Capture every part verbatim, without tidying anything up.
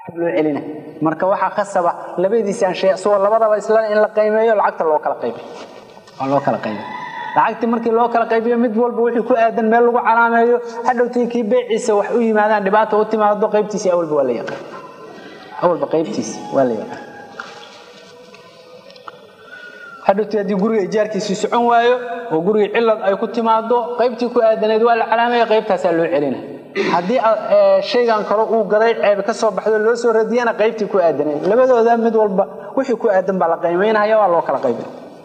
loo celina marka waxa khasaba labadiisa aan shay soo labadaba isla in la qiimeeyo lacagta loo kala qaybiyo loo kala qaybiyo lacagta markii loo kala qaybiyo mid walba wixii ku aadan meel lagu calaameeyo hadhowtii kii beeciisa wax u yimaadaan dhibaato u timaado qaybtiisa awalba waa la yaqaan awalba qaybtiisa waa la yaqaan hadhowtii hadii guriga ijaarkiisa socon waayo oo guriga cilad ay ku timaado qaybtii ku aadaneed waa la calaameeyo qaybtaas loo celina hadii shaygan kale uu gaday ceeb ka soo baxdo loo soo radiyana qaybtii ku aadaneed labadooda mid walba wixii ku aadan baa la qiimeynaya waa loo kala qaybin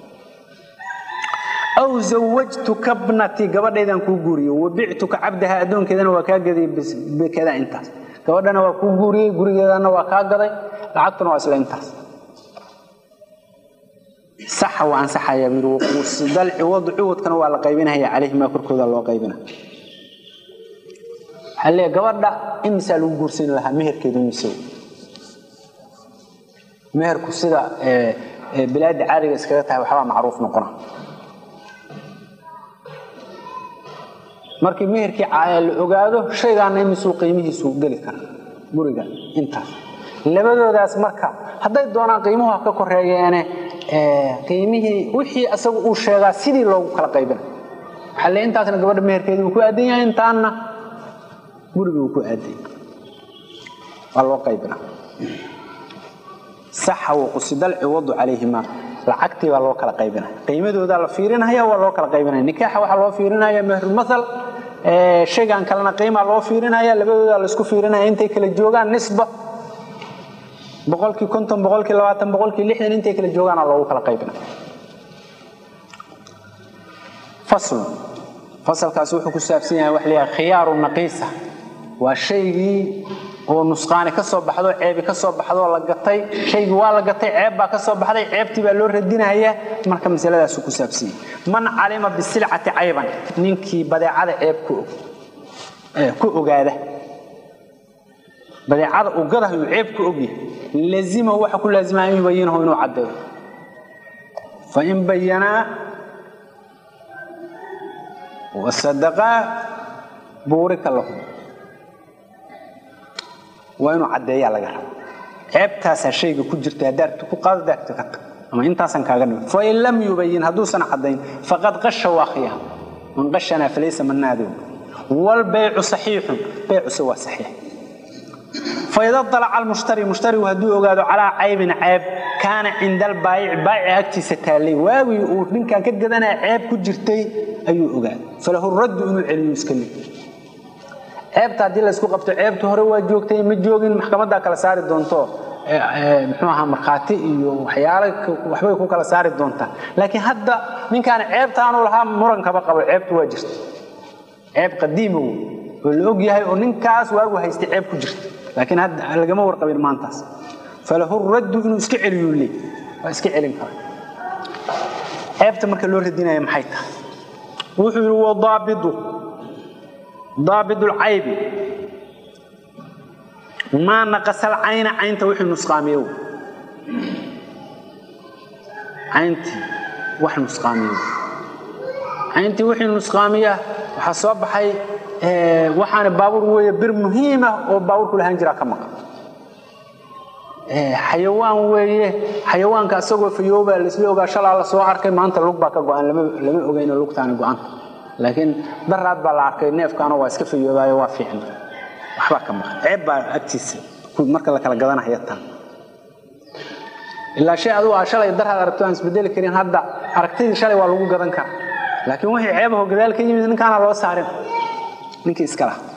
aw zawajtuka ibnati gabadheedan ku guuriyo wabi'tuka abdaha adoonkeedana waa ka gaday bikada intaas gabadhana waa ku guuriyay gurigeedana waa ka gaday lacagtuna waa isla intaas صح وان صح يا بيرو وصدل عوض عوض كانوا ولا قيبينها عليه ما كركودا لو قيبنا هل غبدا امسا لو غورسين لها مهركيدو مسو مهركو سدا بلاد عارق اسكغا تاع waxa macruuf noqona markii meherkii caayal ogaado shaygaan imsu qiimihiisu gali kara guriga intaas labadoodaas marka haday doonaan qiimaha ka koreeyeen ee qiimihii wixii asagu uu sheegaa sidii loogu kala qaybin xal intaasna gabadha meherkeedu ku aadan yahay intaana guriga ku aadan waa loo qaybina sax oo qsidal ciwad عليهما lacagtii waa loo kala qaybina qiimadooda la fiirinaya waa loo kala qaybina nikaaxa waxa loo fiirinaya meher masal ee shaygan kalena qiimo loo fiirinaya labadooda la isku fiirinaya intay kala joogaan nisba boqolkii konton boqolkii labaatan boqolkii lixdan intay kala joogaan loo kala qaybina fasl fasl kaas wuxuu ku saabsan yahay wax leeyahay khiyaaru naqiisa waa shaygii oo nusqaani ka soo baxdo ceeb ka soo baxdo la gatay shaygu waa la gatay ceeb baa ka soo baxday ceebtii baa loo radinaya marka masaladaas ku saabsan man calima bisil'ati ayban ninkii badeecada ceeb ku ee ku ogaada badeecada uu gadayo ceeb ku ogi lazima waxa ku laazimay inuu bayino inuu cadeeyo fa in bayana wa sadaqa burika lahu وينو عديا laga rabo ceebtaas shayga ku jirta daartu ku qaaddaagto ka ama intaasan kaaga dhig fa in lam yubayin haduusan cadayn faqad qasha waqiya man qashana falaysa manadu wal bay'u sahih bay'u sawa sahih fa idha tala al mushtari mushtari wahdu ogaado ala aybin ayb kana inda al bay' bay' agtiisa taali waawi uu ninkan ka gadanaa ceeb ku jirtay ayuu ogaad falahu radd inuu celiyo iskali ceebta hadii la isku qabto ceebta hore waa joogtay ma joogin maxkamadda kala saari doonto ee muxuu ahaa marxaati iyo waxyaalo waxbay ku kala saari doontaa laakiin hadda ninkan ceebtaan uu lahaa muran kaba qabo ceebtu waa jirtay ceeb qadiim oo la og yahay oo ninkaas waagu haystay ceeb ku jirtay laakiin hadda laga ma warqabin maantaas falahu radd inuu iska celiyo li waa iska celin kara ceebta marka loo radinayo maxay tahay wuxuu wadaabidu ضابط العيب ما نقص العين عينته وحي نسقاميو عينتي وحي نسقاميو عينتي وحي نسقاميه waxa soo baxay ee waxaan baabur weeye bir muhiim ah oo baabur ku lahaan jira kama ee xayawaan weeye xayawaanka asagoo fiyooba la isla ogaa shalaa la soo arkay maanta lug baa ka go'an lama lama ogeyn lugtaan go'an laakiin daraad baa la arkay neefkaana waa iska fiyoobayo waa fiican waxba kama ceeb baa agtiisa marka la kala gadanayo tan illa shay adu aa shalay daraad aragto aan isbedel karin hadda aragtidii shalay waa lagu gadan karaa laakiin wixii ceebaha gadaalka yimid ninkaana loo saarin ninkii iska lahaa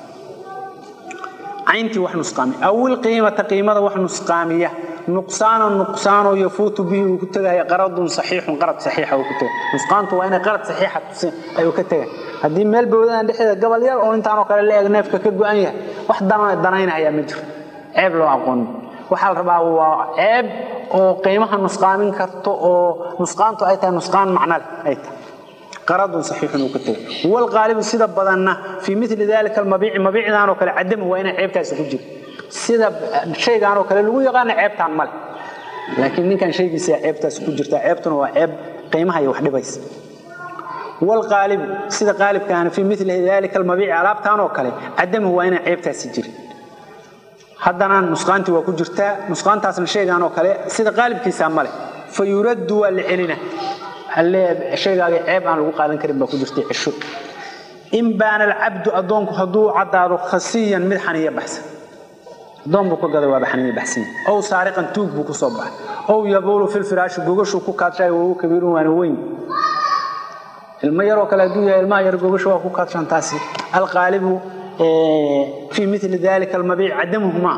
عينتي وحن نسقامي أول قيمة قيمة وحن نسقامية نقصان نقصان يفوت به وكتجها قرض صحيح قرض صحيح وكتجها نسقانته وأنا قرض صحيحة أي وكتجها هذه مال بودان دحية قبل يوم أو أنت أنا قال لي أجنبك كجوانية واحد دنا دناين هي متر عيب لو أقول وحال ربع وعيب وقيمة نسقامين كرتو نسقانته أيتها نسقان معناه أيتها قرض صحيح وكتجها والغالب سيد بدنا في مثل ذلك المبيع مبيع ذانو كلا عدم وين عيبتاس كجير سيد شيء ذانو كلا لو يقان عيبتان مال لكن إن كان شيء بيسي عيبتاس كجيرتا عيبتنا وعيب قيمها يوحد بيس والغالب سيد غالب كان في مثل ذلك المبيع علابتان وكلا عدم وين عيبتاس كجير haddana nusqaantii waa ku jirtaa nusqaantaasna sheegaan oo kale sida qaalibkiisa male fayurad wal ilina hal sheegaaga ceeb aan lagu qaadan karin baa ku jirtay cisho in baan al abd adoonku haduu cadaado khasiyan mid xaniya baxsan doon buu ku gaday waa xaniya baxsan oo saariqan tuug buu ku soo baxay oo yabuulu fil firaash gogashu ku kaatay oo kabiirun waan weyn ilma yar oo kala duuya ilma yar gogashu waa ku kaatay taasi al qaalibu في مثل ذلك المبيع عدمهما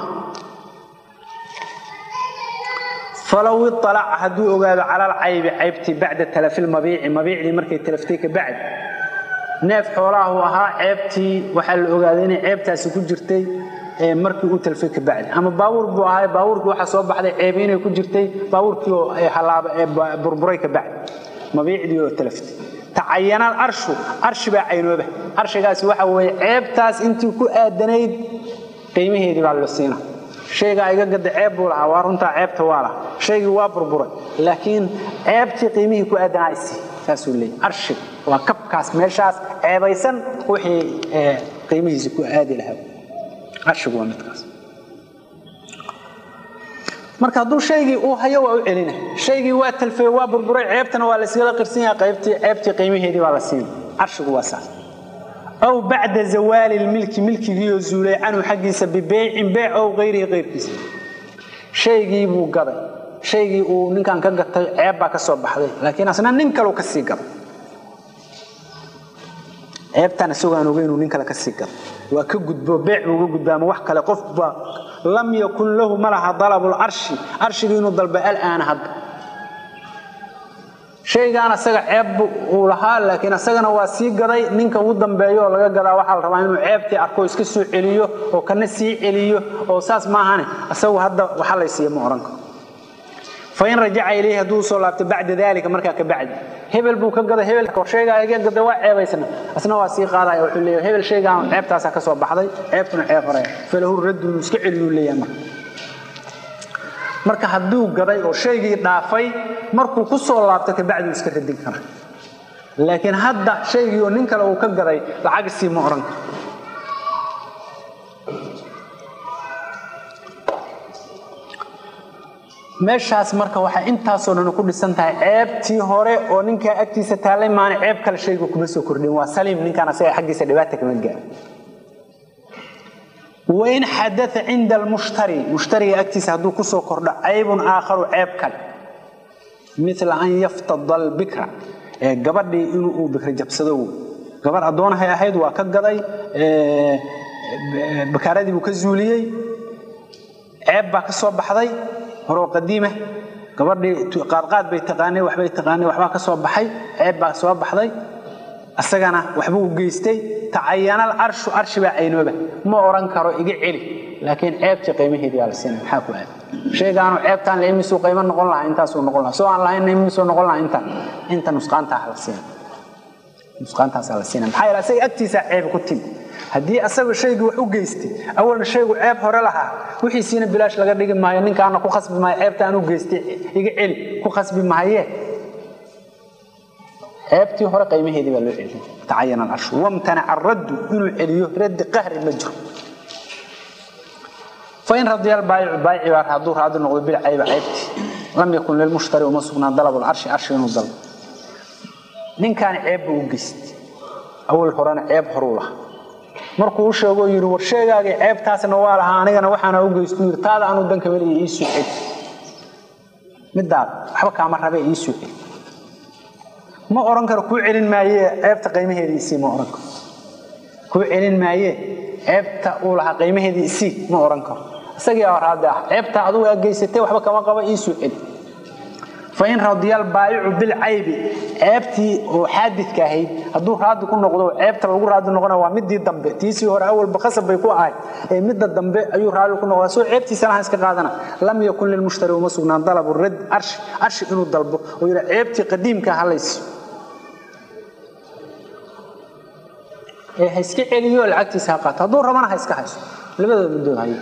فلو اطلع هدو اوغاد على العيب عيبتي بعد تلف المبيع مبيع لي markay talaftayka bacd neef xoolaha ahaa ceebti waxa la ogaadeen ceebtaasi ku jirtay ee markii uu talfayka bacd ama baawur buu ahaa baawurku waxa soo baxday ceeb inay ku jirtay baawurkii oo ay halaaba ee burburay ka bacd mabiicdii oo talaftay تعين العرش عرش بعينوبه عرشgaasi waxa weey ceebtaas intii ku aadanayd qiimaheedii baa la siina shayga iga gada ceeb buu lahaa waa runta ceebta waala shaygu waa burburay laakiin ceebtii qiimihii ku aadanaysay taasuu leeyahay arshi waa kabkaas meeshaas ceebaysan wixii qiimihiisa ku aadi lahaa arshigu waa midkaas marka haduu shaygii uu hayo waa u celina shaygii waa talfay waa burburay ceebtana waa la isla qirsan yahay qaybtii ceebtii qiimaheedii waa la siin arshigu waa saas aw ba'da zawal al-milk milkigi yuulay anu xaqiisa bi bay'in bay' aw ghayri ghayrkiisa shaygii buu gaday shaygii uu ninkan ka gatay ceeb baa ka soo baxday laakiin asna nin kale ka sii gaday ceebtana sugan oo inuu nin kale ka sii gaday waa ka gudbo bayc ugu gudbaamo wax kale qof ba lam yakun lahu malaha talab al-arsh arshigi inuu dalba al-aan had shaygaan asaga ceeb uu lahaa laakiin asagana waa sii gaday ninka uu dambeeyo laga gadaa waxa la rabaa inuu ceebti arko iska soo celiyo oo kana sii celiyo oo saas ma ahane asagu hadda waxa la siiyay ma oran karo فإن رجع إليه هدو صلابت بعد ذلك مركا كبعد هبل بو كغدا هبل كورشيغا ايغا غدا وا عيبيسنا اسنا وا سي قادا و خليه هبل شيغا عيبتاسا كسو baxday عيبتنا عيب hore فله رد iska celiyo leeyama marka haduu gaday oo sheegii dhaafay markuu ku soo laabtay ka bacdi iska radin kara laakiin hadda sheegii oo nin kale uu ka gaday lacag si ma oran meeshaas marka waxa intaas oo dhan ku dhisan tahay ceebtii hore oo ninka agtiisa taalay maan ceeb kale sheego kuma soo kordhin waa saliim ninkan asaga xaqiisa dhibaato kama gaar وين حدث عند المشتري مشتري اكتس هدو كسو كردha عيب آخر عيب كل مثل أن يفتض البكرة gabadhii inuu uu bikra jabsado gabar adoon hay ahayd waa ka gaday ee bakaradii uu ka zuuliyay ceeb baa ka soo baxday horo qadiima gabadhii qaad qaad bay taqaanay wax bay taqaanay waxba ka soo baxay ceeb baa soo baxday asagana waxba uu geystay تعين العرش عرش بعينوبه ما oran karo iga celi laakiin ceebti qiimaheedii la siinay waxa ku aad sheegaano ceebtan la imisu qiimo noqon lahaa intaas uu noqon lahaa soo aan lahayn imisu noqon lahaa inta inta nusqaanta la siinay nusqaantaas la siinay maxay la say agtiisa ceeb ku tin hadii asagu shaygu wax u geystay awalna shaygu ceeb hore lahaa wixii siina bilaash laga dhigi maayo ninkaana ku khasbi maayo ceebtan uu geystay iga celi ku khasbi maayo ceebtii hore qiimaheedii baa loo celiyay تعين العرش وامتنع الرد انه عليه رد قهر المجر فإن رضي البائع البائع وحضور هذا النقد بالعيب عيبتي لم يكن للمشتري ومسكنا طلب العرش عرش ينزل من كان عيب وقست اول هرانا عيب هروله markuu u sheego yiri war sheegaaga ceebtaasna waa lahaa anigana waxaan u geystay taada aanu danka wali ii suuxid midaad waxba kaama rabay ii suuxid ما oran karo ku celin maaye ceebta qiimaheedii ma oran karo ku celin maaye ceebta uu laha qiimaheedii ma oran karo isaga yaa raada ceebta adigu ay geysatay waxba kama qabo ii soo cid فإن رضي البائع بالعيب ceebti oo xadidka ahayd haduu raad ku noqdo ceebta lagu raad noqona waa midii dambe tiisi hore awal baqasab bay ku ahayd ee midda dambe ayuu raad ku noqdaa soo ceebtiisa aan iska qaadana lam yakun lil mushtari wa masugnan talab ar-rad arsh arsh inuu dalbo oo yira ceebti qadiimka halays ee iska celiyo lacagtiisa qaata haduu rabana ha iska hayso labada midoo hay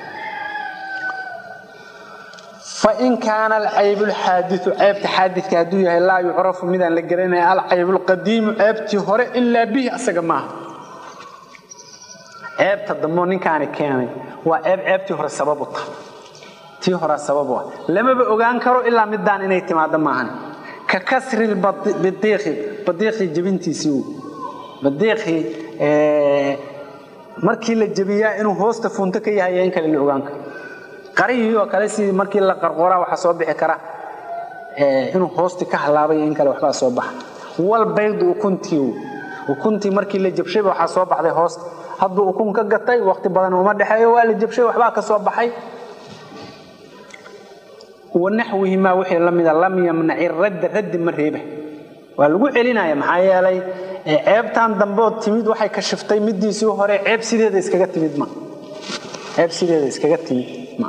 فإن كان العيب الحادث عيب حادث كادو يحيى لا يعرف ميدان لا غرينايا العيب القديم عيبتي هore إلا به اسغا ما ceebta dammo ninkaani keenay waa ceeb ceebtii hore sabab u tahay tii hore sabab u ah lama ba ogaan karo ilaa midaan inay timaado maahan ka kasri badiiqi badiiqi jabintiisii badiiqi ee markii la jabiyaa inuu hoosta funta ka yahay in kale la ogaan karo qariyo kale si markii la qarqoraa waxa soo bixi kara ee inuu hoosta ka halaabay in kale waxba soo baxa wal baydu kuntii ukuntii markii la jabshay waxa soo baxday hoosta hadduu ukun ka gatay waqti badan uma dhaxeeyo waa la jabshay waxba ka soo baxay ونحوه ما وحي لمد لم يمنع الرد رد مريبه والغو علينايا maxaa yeelay ceebtan dambood timid waxay ka shiftay midiisii hore ceeb sideeda iskaga timid ma ceeb sideeda iskaga timid ma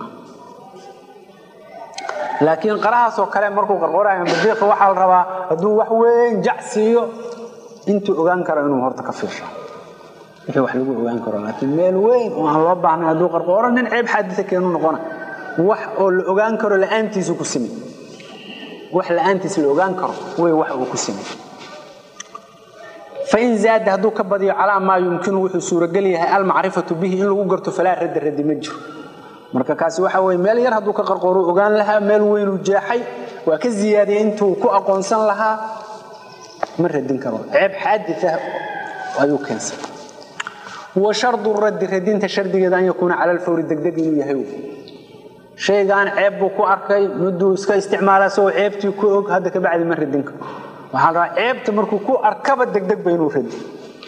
laakiin qarahaas oo kale markuu qarqorayo badiiq waxa la rabaa haduu wax weyn jacsiyo intuu ogaan karo inuu horta ka fiirsho wixii wax lagu ogaan karo laakiin meel weyn oo aan loo baahnay haduu qarqoro nin ceeb xadisa keenu noqona wax oo la ogaan karo la'aantiisu ku simay wax la'aantiis la ogaan karo way wax uu ku simay fa in zaad hadu ka badiyo ala ma yumkinu wuxuu suura gal yahay al ma'rifatu bihi in lagu garto falaa rad rad ma jiro marka kaasi waxa way meel yar hadu ka qarqoro ogaan lahaa meel weyn u jeexay waa ka ziyaadiyay intuu ku aqoonsan lahaa ma radin karo ceeb xadisa ayuu keensan wa shardu rad radinta shardigeeda an yakuna ala al fawri degdeg inuu yahay shaygan ceeb buu ku arkay muddo iska isticmaala soo ceebtii ku og hada ka bacdi ma radin karo waxa la ceebta markuu ku arkaba degdeg baynu radin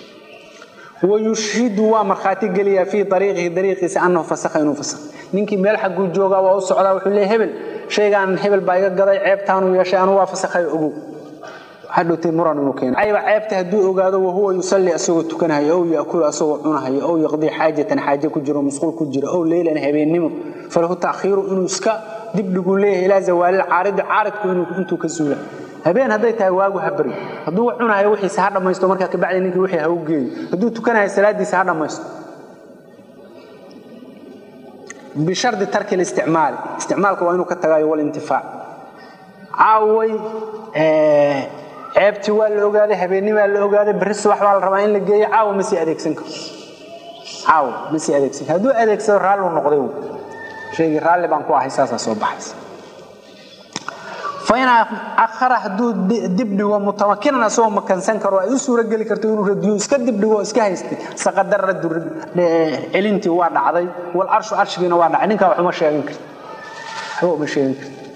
ويشهد ومرخاتي قليا في طريقه طريقه انه فسخ انه فسخ نينكي مeel xaq uu jooga waa u socdaa wuxuu leeyahay hebel shaygan hebel baa iga gaday ceebtaan uu yeeshay anu waa fasakhay ugu hadhootay muran uu keenay ayba ceebta haduu ogaado oo huwa yusalli asoo tukanayo oo yaakul asoo cunayo oo yaqdi xaajatan xaaje ku jiro masquul ku jiro oo leelan habeenimo falahu ta'khiru inuu iska dib dhigu leeyahay ila zawal aarid aaridku inuu intuu ka suula habeen haday tahay waagu habari haduu cunayo wixii sa dhamaysto marka ka bacdi ninkii wixii ha u geeyo haduu tukanayo salaadiisa ha dhamaysto بشرط ترك الاستعمال استعمالك وانه كتغاي والانتفاع عاوي عيبتي waa la ogaaday habeenimo la ogaaday bris wax waa la rabaa in la geeyo caaw ma si adeegsan karo caaw ma si adeegsan haduu adeegsado raal uu noqday sheegi raal baan ku ahay saasa soo baxaysa فين اخر حدود دبدغو متمكننا سو مكنسن كرو ay suura gali karto inuu radiyo iska dibdhigo iska haystay saqadar rad elinti waa dhacday wal arshu arshigina waa dhacay ninka wax ma sheegin karto oo ma sheegin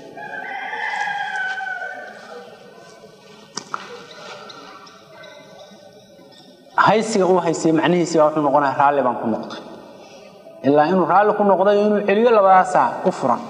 haysiga uu haysay macnihiisa wuxuu noqonaa raali baan ku noqday ilaa inuu raali ku noqday inuu celiyo labadaas u furan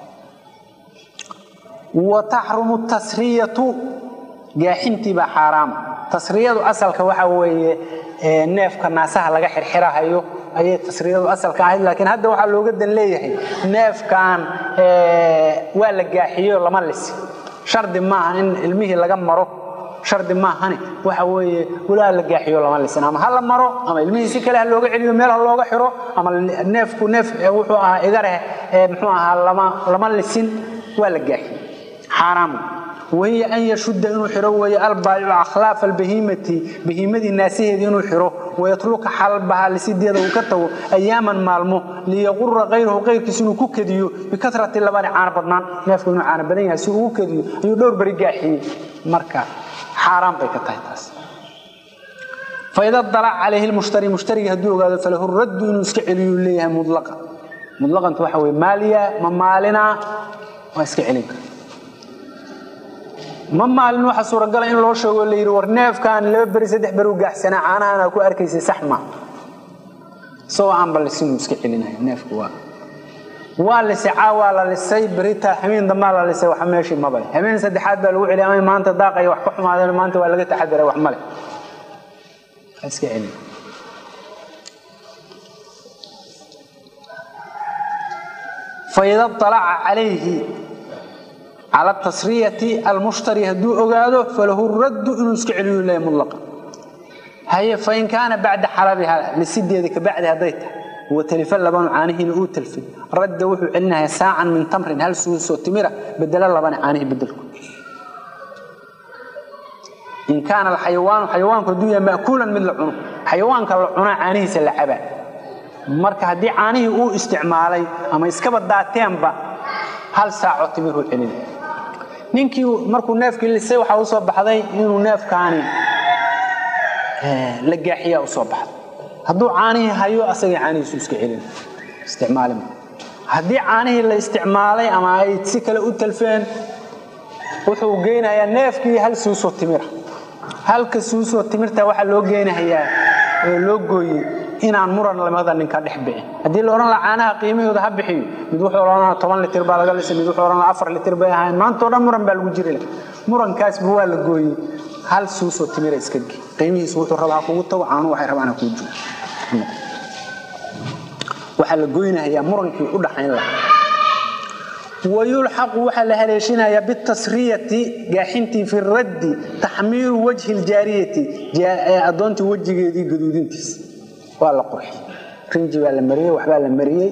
وتحرم التسرية جاحنتي بحرام تسرية أصلك وحوي نيف كناسها لقى حرحرها أي تسرية أصلك عادي لكن هذا وحى لو جدا ليه نيف كان ولا جاحية ولا ملس شرد ما إن الميه لقى مرو شرد ما هني وحوي ولا لجاحية ولا ملس أما هلا مرو أما الميه سكله لو جعلي ميله لو جحره أما النيف كنيف وحوها إجاره محوها لما لما لسين ولا جاحية حرام وهي أن يشد إنه حرو البايع أخلاف البهيمة بهيمة الناس إنه حرو ويطلق حلبها لسيدها وكتو أياما مالمو ليغر غيره غير كسنو كوكديو بكثرة اللبان عان بدنان نافق إنه عان بدن يسو كديو يدور برجاحي مركا حرام بكتايتاس فإذا اطلع عليه المشتري مشتري هدوه قال فله الرد إنه اسكعليو ليها مطلقا مطلقا توحوي مالية ممالنا واسكعليك ما مالن waxa suura gal in loo sheego la yiri war neefkan laba bari saddex bari u gaxsana caanaha ku arkaysay saxma soo aan balsin iska celinay neefku waa waa la saawa la lisay barita hameen dama la lisay waxa meeshii ma bay hameen saddexaad baa lagu celiyay maanta daaqay wax ku xumaadeen maanta waa laga taxadiray wax male iska celin فإذا طلع عليه على التصرية المشتري هدو أقاده فله الرد إنه اسكعليه الله مطلقا هي فإن كان بعد حربها لسيدي ذيك بعد هديته وتلفل لبان عانه نقول تلفل رد وحو عنها ساعا من تمر هل سوس وتمرة بدل لبان عانه بدلكم إن كان الحيوان حيوان كدوية مأكولا من العنق حيوان كالعنق عانه سلعبا marka hadii caanihi uu isticmaalay ama iskaba daateenba hal saaco timiru celin ninkii markuu neefkii lisay waxa uu soo baxday inuu neefkaani ee la gaaxiya u soo baxday haduu caanihi hayo asaga caanihiisu iska celin isticmaalin hadii caanihi la isticmaalay ama ay si kale u talfeen wuxuu geynayaa neefkii hal suuso timir halka suuso timirta waxa loo geynayaa oo loo gooyay inaan muran lamada ninka dhixbeen hadii la oran la caanaha qiimahooda ha bixiyo mid wuxuu oranaa toban litir baa laga lisay mid wuxuu oranaa afar litir baa ahaan maanta oo dhan muran baa lagu jiray murankaas buu waa la gooyay hal suuso timir iska gey qiimihiisu wuxuu rabaa kugu tago caanu waxay rabaan ku joogo waxa la gooynayaa murankii u dhaxayn lahaa ويلحق وحل هليشنا بالتصرية جاحنتي في الرد تحمير وجه الجارية جاء أدونت وجه دي جدودنتس ولا قرح رنجي ولا مريه وحبا ولا مريه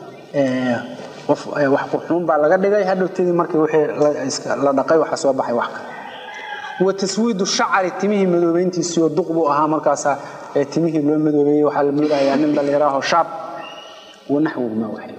wax qurxoon baa laga dhigay hadhowtidii markii wixii la dhaqay waxa soo baxay wax wa taswiidu shacri timihi madoobeyntiisa oo duqbu ahaa markaas timihi loo madoobeeyay waxa la mirayaa nin dhalinyaro shaab wanaxwu ma waxay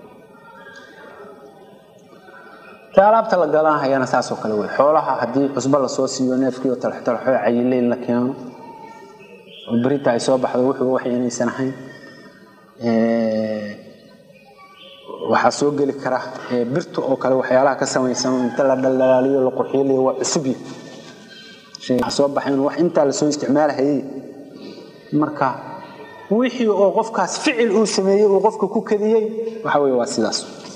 taalaabta la galaan hayana saasoo kale way xoolaha hadii cusba la soo siiyo neefkii oo talxtalxo cayilay la keeno oo barita ay soo baxdo wuxuu wax inaysan ahayn ee waxa soo gali kara birtu oo kale waxyaalaha ka samaysan inta la dhalaaliyo la qurxiyo waa cusbi shay soo baxay wax inta la soo isticmaalay marka wixii oo qofkaas ficil uu sameeyay oo qofka ku kadiyay waxa way waa sidaas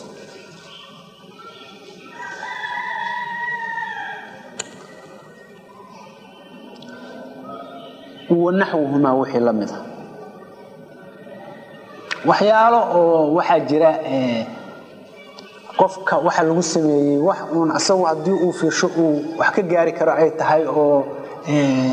ونحوهما وحي لمده waxyaalo oo waxa jira ee qofka waxa lagu sameeyay wax uun asagu hadii uu fiirsho uu wax ka gaari karo ay tahay oo ee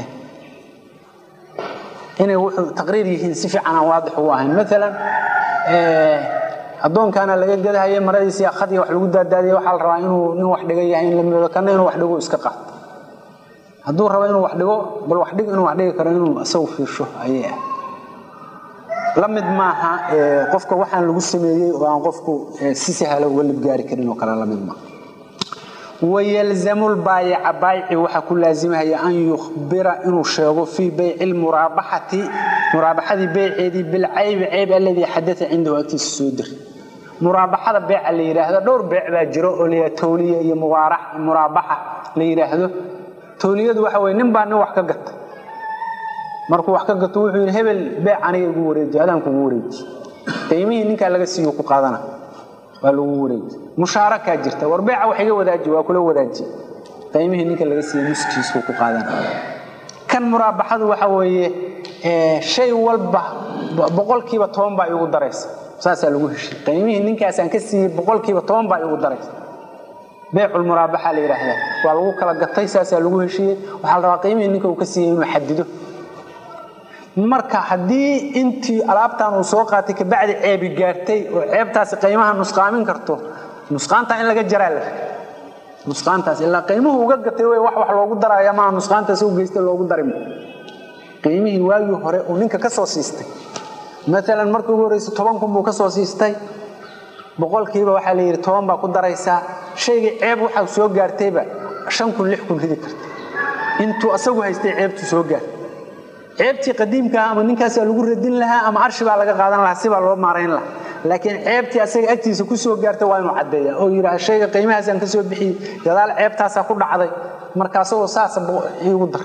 inay wuxuu taqriir yihiin si fiican waadix u ahayn midalan ee adoonkaana laga gadahay maradiisa khadiya wax lagu daadaadiyo waxa la rabaa inuu nin wax dhigay yahay in la mido kana inuu wax dhigo iska qaato haduu rabo inuu wax dhigo bal wax dhig inuu wax dhigi karo inuu asagu fiirsho ayay lamid maaha ee qofka waxaan lagu sameeyay oo aan qofku si sahal uga lib gaari karin oo kala lamid ma ويلزم البائع بائع waxa ku laazimaya an yukhbira inuu sheego fi bay'il murabahati murabahadi bay'idi bil ayb ayb alladhi hadatha indahu aktis sudur murabahada bay'a la yiraahdo dhowr bay'a baa jiro oo leeyahay tawliya iyo muwaarax murabaha la yiraahdo tawliyadu waxa way nin baa nin wax ka gatay markuu wax ka gato wuxuu yiri hebel bay aniga ugu wareejay adan ku wareejay qiimihii ninka laga siiyo ku qaadana waa lagu wareejay musharaka jirta war bay'a wax iga wadaaji waa kula wadaaji qiimihii ninka laga siiyo miskiisu ku qaadana kan murabahadu waxa weeye ee shay walba boqolkiiba toban baa igu daraysa saas lagu heshiis qiimihii ninkaas aan ka siiyay boqolkiiba toban baa igu daraysa بيع المرابحة اللي يراهده والله كلا قطعي ساسا لوجه شيء وحال رقيمه إنك وكسيه إنه يحدده مركا حدي أنتي ألعبتان وسوقاتك بعد عيب جارتي وعيب تاس قيمها نسقامين كرتو نسقان تاين لقى جرال نسقان تاس إلا قيمه وقد قطعي وح وح لو قدر يا ما نسقان تاس وجيست لو قدر قيمه واجه هراء ونك كسوسيستي مثلا مركو رئيس طبعاً كم كسوسيستي boqolkiiba waxa la yiri toban baa ku daraysa shayga ceeb waxa soo gaartayba shan kun lix kun hidi karta intuu asagu haystay ceebtu soo gaar ceebtii qadiimka ama ninkaas lagu radin lahaa ama arshi baa laga qaadan lahaa si baa loo maareyn lahaa laakiin ceebtii asaga agtiisa ku soo gaartay waa inuu cadeeyo oo yiraahdo shayga qiimahaas aan ka soo bixiyay gadaal ceebtaas ku dhacday markaas oo saas igu dar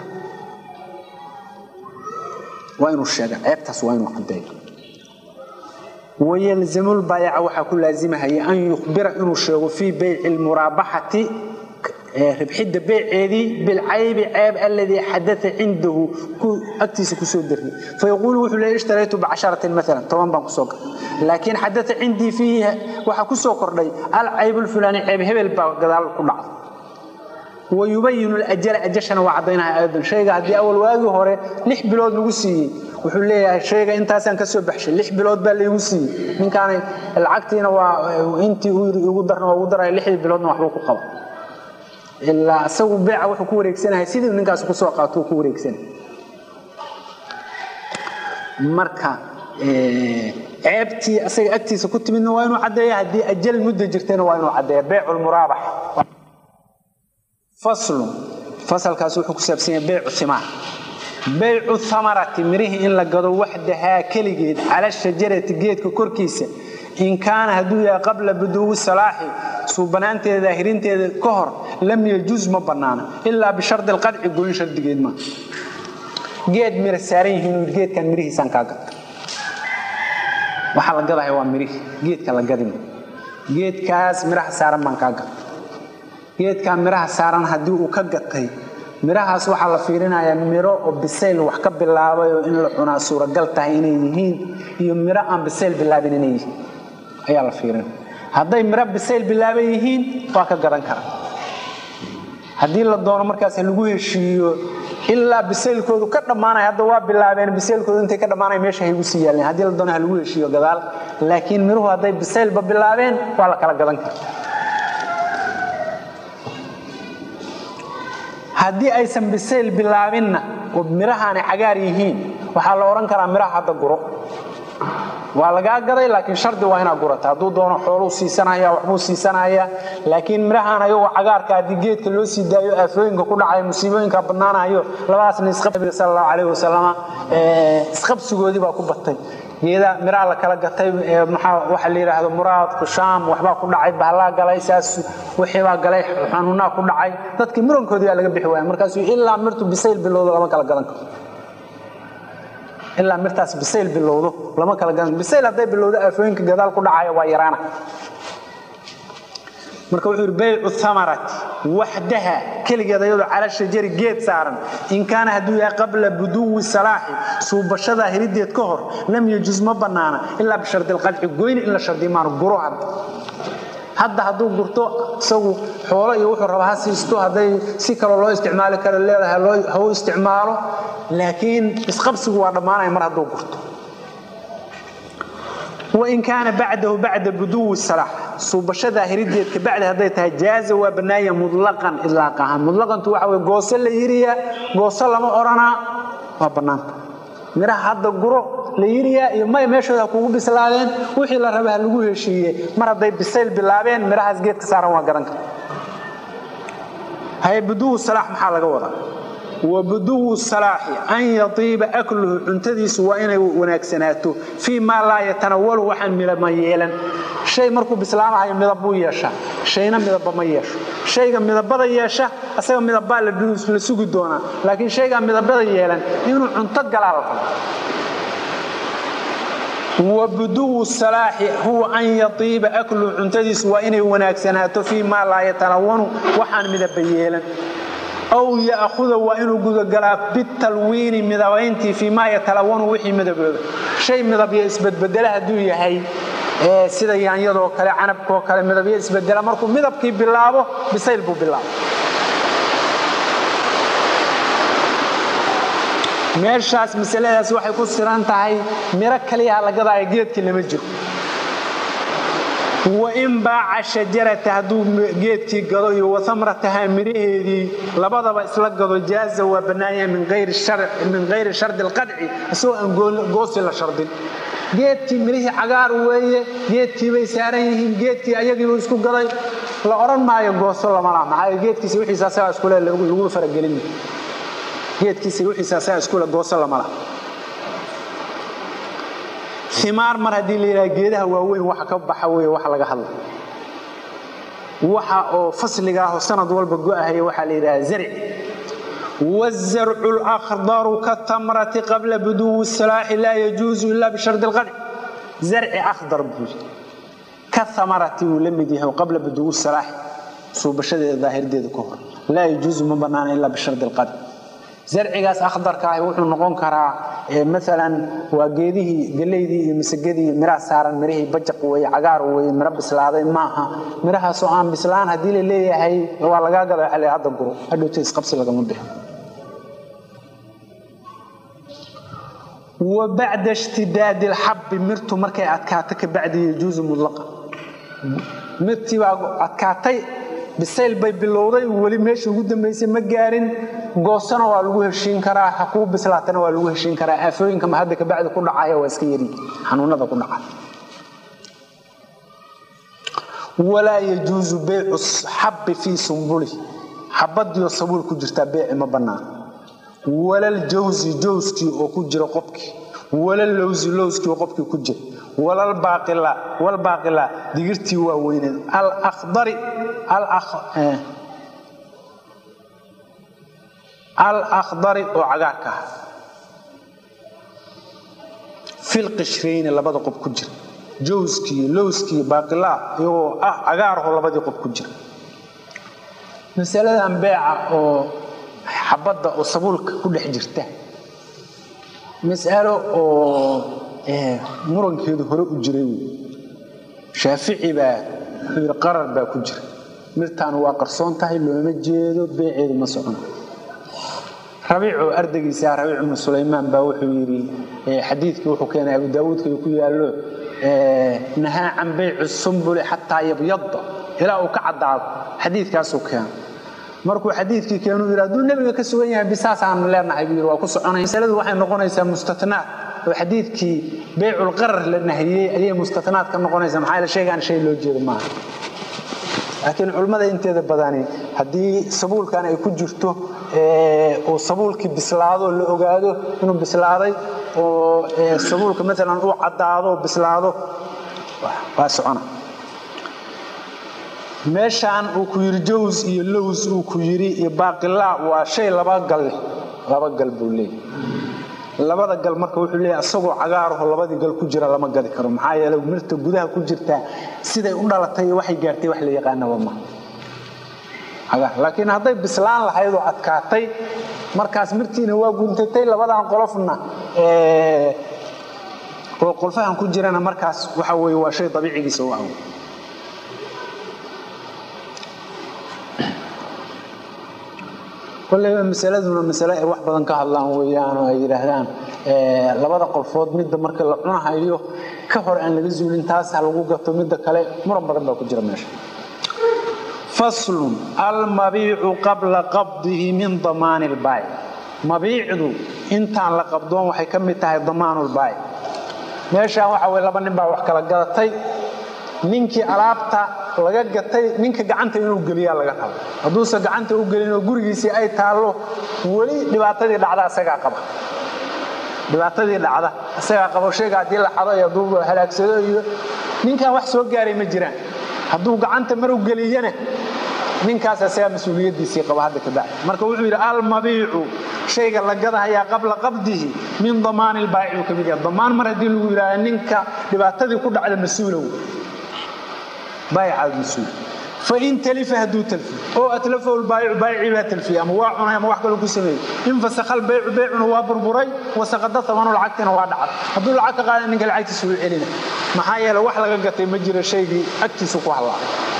waa inuu sheego ceebtaas waa inuu cadeeyo ويلزم البائع وحكو لازمها أن يخبر إنه شيء في بيع المرابحة ربحيد بيع ذي بالعيب عيب الذي حدث عنده أكتس كسودر فيقول وحلا اشتريته بعشرة مثلا طبعا بانك سوق لكن حدث عندي فيه وحكو سوكر لي العيب الفلاني عيب هبل قدال كل ويبين الأجل أجشنا وعضينها أيضا شيء هذه أول واجه هو لح بلاد نقصي wuxuu leeyahay shayga intaasan ka soo baxshay lix bilood baa la igu siiyay ninkaan lacagtiina waa intii uu ugu darno ugu daray lix biloodna wax ku qabo illa asagu beeca wuxuu ku wareegsanahay sidii ninkaas ku soo qaato ku wareegsan marka ceebtii asaga agtiisa ku timidna waa inuu cadeeyo hadii ajal muddo jirtayna waa inuu cadeeyo beecul muraabax fasl fasalkaas wuxuu ku saabsan yahay beecu thimar beecu thamarati mirihi in la gado waxdaha kaligeed ala shajarati geedka korkiisa in kaana haduu yahay qabla buduu salaahi suubanaanteeda daahirinteeda ka hor lam yajuz ma banaana illa bi shart al qad'i goyn shardigeed ma geed mir saaran yihiin geedkan mirihiisan ka gad waxa la gadahay waa mirihi geedka la gadin geedkaas miraha saaran man ka gad geedka miraha saaran hadii uu ka gatay mirahaas waxa la fiirinayaa miro oo bisayl wax ka bilaabay oo in la cunaa suuragal tahay inay yihiin iyo miro aan bisayl bilaabin inay yihiin ayaa la fiirin haday miro bisayl bilaabay yihiin waa ka gadan kara hadii la doono markaas lagu heshiiyo illa bisaylkoodu ka dhamaanay hadda waa bilaabeen bisaylkoodu intay ka dhamaanay meesha ay ugu siiyaan hadii la doono lagu heshiiyo gadaal laakiin miruhu haday bisayl ba bilaabeen waa la kala gadan kara hadii aysan bisayl bilaabinna oo mirahaani cagaar yihiin waxa la oran karaa miraha hadda guro waa laga gaday laakiin shardi waa ina gurata haduu doono xoolo siisanaya waxbuu siisanaya laakiin mirahan ayo cagaarka hadii geedka loo sii daayo aafooyinka ku dhacay musiibooyinka banaanayo labadaas nisqab sallallahu alayhi wasallam ee isqabsigoodii baa ku batay geeda miraha la kala gatay waxa waxa la yiraahdo muraad qushaam waxba ku dhacay bahla galay saas wixii baa galay xanuuna ku dhacay dadkii murankoodii laga bixi waayay markaas ilaa mirtu bisayl bilowdo lama kala gadan karo إلا مرتاس بسيل باللوضو لما كلا جان بسيل هذا باللوضو أفين كجدال كل عاية ويرانا مركب بيع الثمرات وحدها كل جدال على الشجر جيت سارن إن كان هدويا قبل بدو الصلاح صوب الشذا هريد يتكهر لم يجوز ما بنانا إلا بشرط القطع جوين إلا شرط ما نجروه هذا هدو قرطو سو حوله يروح الرباح سيستو هذا سكر الله استعماله كلا الليل هو استعماله لكن اسقبس هو ضمانه مر هدو قرطو وإن كان بعده بعد بدو الصلاح صوب الشذا هريديت بعد هذا تجاز وبنايه مطلقا اطلاقا مطلقا تو waxa goosal la yiriya goosal lama orana waa banaan miraha hadda guro la yiriya iyo may meeshooda kugu bislaadeen wixii la rabaa lagu heshiiyay mar haday bisayl bilaabeen mirahaas geedka saaran waa garan kara hay buduu salaah maxaa laga wadaa وبدو الصلاح أن يطيب أكله عنتديس وإنه وناكسناته فيما لا يتناول وحن من الميلا شيء مركو بسلام هاي مدبو يشا شيءنا مدبا ما يشا شيء مدبا يشا أسيغا مدبا لسوق الدونا لكن شيء مدبا يلا إنه عنتد قلال وبدو الصلاح هو أن يطيب أكله عنتديس وإنه وناكسناته فيما لا يتناول وحن مدبا يلا أو يأخذ وإنه جود جلاف بالتلوين مذوينتي فيما يتلون وحي مذبذ شيء مذبذ يثبت بدله الدنيا هاي سيدا يعني يدو كلا عنب كو كلا مذبذ يثبت بدله مركو مذبذ كي بالله بسيلبو بالله meeshaas misaladaas waxay ku siran tahay mira kaliya la gadaa geedkii lama jiro وإن باع شجرة هدو جيتي قضي وثمرتها مريدي لبضب إسلاق قضي جازة وبناية من غير الشرع من غير شرط القدع سواء قوس إلا شرط جيتي مريه عقار ويه جيتي بيساريه جيتي أيقي ويسكو قضي لا أرن ما يقوس الله مرام معايا جيتي سيوحي ساسا أسكولا اللي يقولوا فرق قليل جيتي سيوحي ساسا أسكولا قوس الله مرام ثمار مر هدي ليلة جيدها ووين وح كبح وين وح لقى حلا وح فصل لقاه سند والبقاء هي وح ليلة زرع والزرع الأخضر كالتمرة قبل بدو الصلاح لا يجوز إلا بشرط القدع زرع أخضر بوج كالثمرة ولم يديها قبل بدو الصلاح صوب الشدة الظاهر دي الكفر لا يجوز مبنان إلا بشرط القدع زرعيgaas akhdarka ah wuxuu noqon karaa مثلا waageedihi galeeydi misagadi miraha saaran mirahi bajaq way cagaar way mira bislaaday maaha miraha soo aan bislaan hadii la leeyahay waa laga gadaa xalay hadda guro hadhow isqabsi laga muddo وبعد اشتداد الحب مرتو markay adkaato ka bacdi yajuuz mudlaqa mirti waa adkaatay bisayl bay bilowday wali meesha ugu dambeysay ma gaarin goosana waa lagu heshiin karaa xaquu bislaatana waa lagu heshiin karaa aafooyinka ma hadda ka bacdi ku dhacay waa iska yari xanuunada ku dhacay wala yajuzu bay'u habbi fi sumbuli habadiyo sabul ku jirta bay'i ma banaan wala jawzi jawski oo ku jira qofki wala lawzi lawski oo qofki ku jira wala baqila wal baqila digirti waa weynad al akhdari al akh al akhdari oo cagaarka fil qishrayn labada qof ku jira jawski lawski baqila iyo ah cagaar oo labada qof ku jira mas'aladan bay'a oo xabada oo sabulka ku dhex jirta mas'alo oo ee murankeedu hore u jiray shaafici ba xir qarar ba ku jira mirtaan waa qarsoon tahay looma jeedo bay'eedu ma socono rabiicu ardaygiisa rabiicu ibn sulaymaan ba wuxuu yiri xadiidkii wuxuu keenay abu daawud ku yaalo ee nahaa can bay'u sumbul hatta yabyadda ila uu ka cadaado xadiidkaas uu keenay markuu xadiidkii keenuu yiraahdo nabiga ka sugan yahay bisaas aan leenahay buu waa ku soconay masaladu waxay noqonaysaa mustathnaa oo xadiidkii bay'ul qarar la nahiyay ayay mustathnaad ka noqonaysaa maxay la sheegaan shay loo jeedo ma laakiin culimada inteeda badani hadii sabulkan ay ku jirto ee oo sabulkii bislaado la ogaado inuu bislaaday oo sabulka midna uu cadaado bislaado waa socona meeshan uu ku yiri jaws iyo lows uu ku yiri iyo baqila waa shay laba gal laba gal buu leeyahay labada gal marka wuxuu leeyahay asagoo cagaar ah labadii gal ku jira lama gali karo maxaa yeelay mirta gudaha ku jirta siday u dhalatay waxay gaartay wax la yaqaan wama aga laakiin haday bislaan lahayd oo adkaatay markaas mirtiina waa guntay labadan qolofna ee oo qolfahan ku jirana markaas waxa weeye waa shay dabiicigiisa oo ah kullu mas'aladuna mas'ala ay wax badan ka hadlaan weeyaan oo ay yiraahdaan ee labada qolfood mid marka la cunahayo ka hor aan laga zuulin taas lagu gato mid kale muran badan baa ku jira meesha faslun al mabi'u qabla qabdihi min damaan al bay' mabi'du intaan la qabdoon waxay ka mid tahay damaan al bay' meesha waxa way laba nin baa wax kala gadatay ninkii alaabta laga gatay ninka gacanta inuu galiya laga qabo haduu sa gacanta u galino gurigiisa ay taalo wali dhibaatadii dhacda asaga qaba dhibaatadii dhacda asaga qabo sheega hadii la xado iyo duub halaagsado iyo ninka wax soo gaaray ma jiraan haduu gacanta mar u galiyana ninkaas asaga mas'uuliyadiisa qaba hadda ka baa marka wuxuu yiri al mabi'u shayga la gadaaya qabla qabdihi min damaan al baa'i kamid ah damaan mar hadii lagu yiraahdo ninka dhibaatadii ku dhacda mas'uulow بايع المسؤول فإن تلف هدو تلف أو أتلفه البايع بايع لا تلفي أما واعنا أما واحد لو كسمي إن فسخ البيع بيع وابر بري وسقط ثمن العقد وادع هدو العقد قال إنك العقد سوي علينا ما هي لو واحد لقى مجرى شيء أكتس الله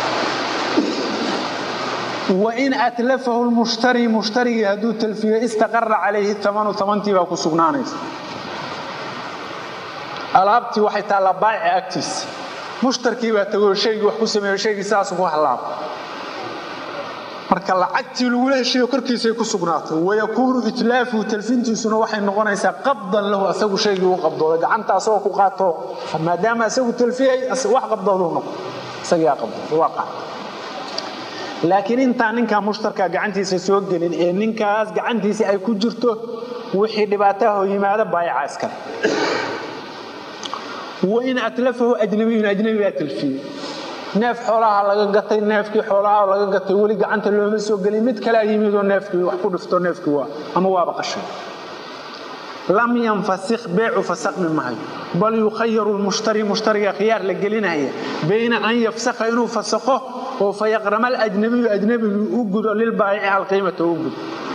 وإن أتلفه المشتري مشتري هدو تلفي استقر عليه الثمن ثمنتي وكسبنانيس العبتي واحد على بايع أكتس مشتركي baa tago shaygu wax ku sameeyo shaygi saas ugu halaab marka lacagtii lagu leeshiyo korkiisa ku sugnaato way kuuru itlaafu talfintiisuna waxay noqonaysaa qabdan lahu asagu shaygi uu qabdooda gacanta asoo ku qaato maadaama asagu talfiyay wax qabdoodo noqo isaga qabdo waaqa laakiin inta ninka mushtarka gacantiisa soo gelin ee ninkaas gacantiisa ay ku jirto wixii dhibaato yimaada baayaca iska وإن أتلفه أجنبي أجنبي أتلفيه ناف حولها لقى قطي نافكي حولها لقى قطي ولي قعنت اللي مسوق قلي مد كلا يميدو نافكي وحكو دفتو نافكي أما وابق الشيء لم ينفسخ بيع فسق من معي بل يخير المشتري مشتري خيار لقلينا هي بين أن يفسخ إنه فسخه وفيقرم الأجنبي أجنبي يوجد للبائع على القيمة توجد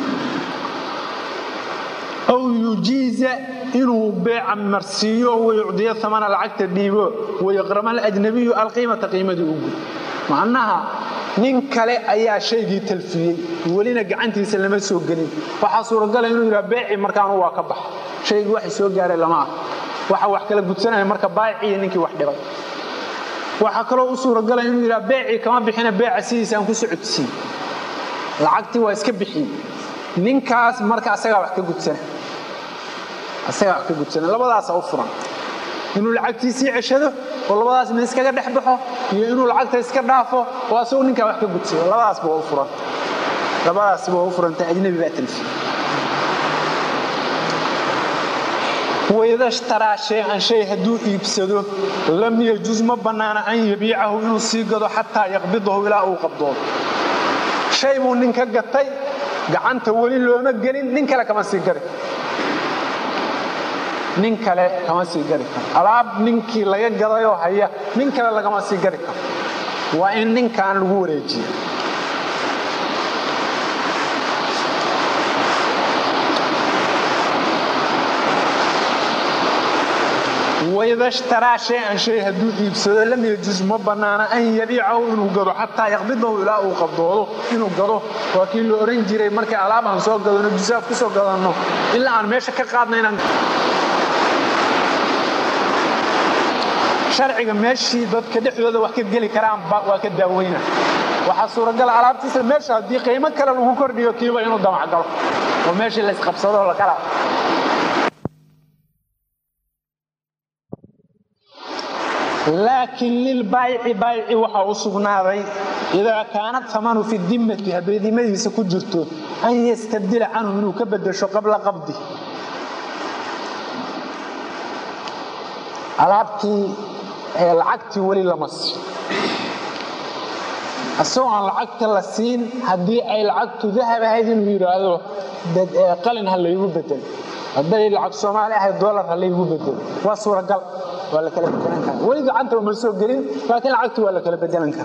أو يجيز إنه بيع مرسيه ويعطي ثمن العقد ديبه ويقرم الأجنبي القيمة قيمة أوجد معناها نين كله أي شيء تلفيه ولينا قعنتي سلمة سوق جنين فحصور قال إنه يرى بيع مركانه واقبح شيء واحد سوق جار لما واحد واحد كله قلت سنة مركب بايعي إنك واحد رأي واحد كله أصور قال إنه يرى بيع كمان بحنا بيع سيس أنكو سعود سي العقد واسكب بحين ninkaas marka asaga wax ka gudsan asaga wax ka gudsan labadaas oo furan inuu lacagtiisii ceshado oo labadaas mid iskaga dhaxbaxo iyo inuu lacagta iska dhaafo oo asoo ninka wax ka gudsan labadaas buu u furan labadaas buu u furan ajnabi baa tilfi وإذا اشترى شيئا شيء هدو يبسده لم يجوز ما بنانا أن يبيعه إنه سيقضه حتى يقبضه إلى أو قبضه شيء من ننك قطي قعنت ولي لو مجلين ننك لك ما سيقري ننك لك ما سيقري ألعب ننك لا يقضي وحيا ننك لك ما سيقري وإن ننك عن الغوريجي وإذا اشترى شيئا شيء هدو يبسده لم يجوز ما بنانا أن يبيعه إنه قضو حتى يقبضه إلى أو قبضه إنه قضو وكيل أورنجيري مركي ألعابها سوى قضو إنه جزاف كسو قضو إلا أن ميشا كقادنا إنه شرعي ماشي ضد كدحو هذا وحكي قلي كرام وكد داوينه وحصور قال ألعاب تيسا ماشي هدي قيمة كلا لغو كرديو كيبا إنه دمع قلو وماشي اللي سقبصده ولا كلا لكن للبائع بائع waxa uu sugnaaday ida kaanad thamanu fi dimmati habreedimadiisa ku jirto an yastabdil anhu inuu ka bedesho qabla qabdi alaabtii ee lacagti wali lamas asoo aan lacagta la siin hadii ay lacagtu dahab ahayd inuu yiraahdo dad qalin hal lagu bedel haday lacag Soomaali ahayd dollar hal lagu bedel waa suuragal ولا كلا بدلن كان ولي عنده مسوق قليل لكن العقد ولا كلا بدلن كان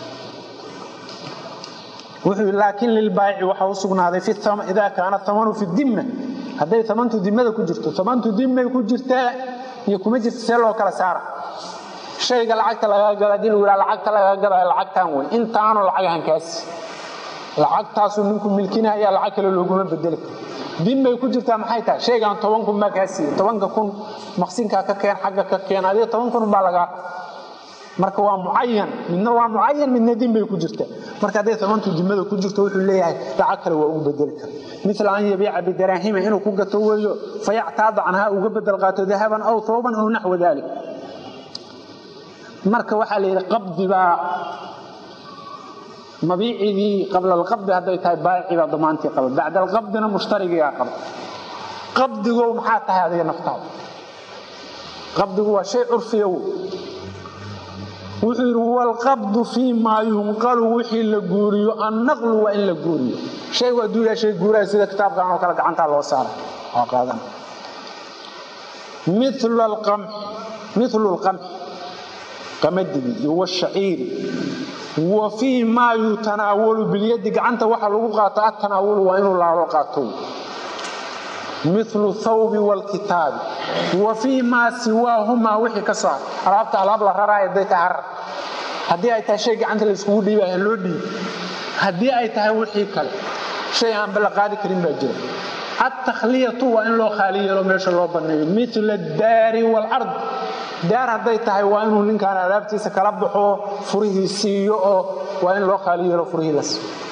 وحي لكن للبائع waxa uu sugnaaday fi tham ida kaana thamanu fi dimma haday thamantu dimada ku jirto thamantu dimay ku jirtaa iyo kuma jirto see loo kala saara shayga lacagta laga gado dil wala lacagta laga gado lacagtan way intaanu lacagahan kaas lacagtaas ninku milkinaya lacag kale looguma bedeli dimay ku jirtaa maxay tahay shaygan toban kun ma kaasi toban kun maqsinka ka keen xagga ka keen adiga toban kun baa laga marka waa muayyan midna waa muayyan midna dimay ku jirtaa marka haday tobantu dimada ku jirto wuxuu leeyahay lacag kale waa uu bedeli kara مثل أن يبيع بدراهم إنه كوجته ويو فيعتاد عنها وجبدل قاته ذهبا أو ثوبا أو نحو ذلك marka waxa la yiraahdaa qabdi ba mabiicidi qabla alqabd haday tahay baaciga damaantii qabo bacda alqabdina mushtariga qabo qabdigu maxaa tahay adiga naftaada qabdigu waa shay urfiyo wuxuu wal qabdu fi ma yunqalu wixii la guuriyo an naqlu wa in la guuriyo shay waa duulaa shay guuraa sida kitaabkan oo kala gacanta loo saaray oo qaadan مثل القمح مثل القمح قمدي والشعير وفي ما يتناول باليد قعنته waxa lagu qaato atanaawul waa inuu la qaato مثل الثوب والكتاب وفي ما سواهما وحي كسر عرفت على ابل رراي ديت عر hadii ay tahay shay gacanta la isku dhiibay loo dhiib hadii ay tahay wixii kale shay aan bal qaadi karin baa jira at-takhliyatu wa in loo khaliyo meesha loo baneeyo مثل الدار والارض دار haday tahay waa inuu ninkan alaabtiisa kala baxo furihiisiyo oo waa in loo khaliyo furihiilas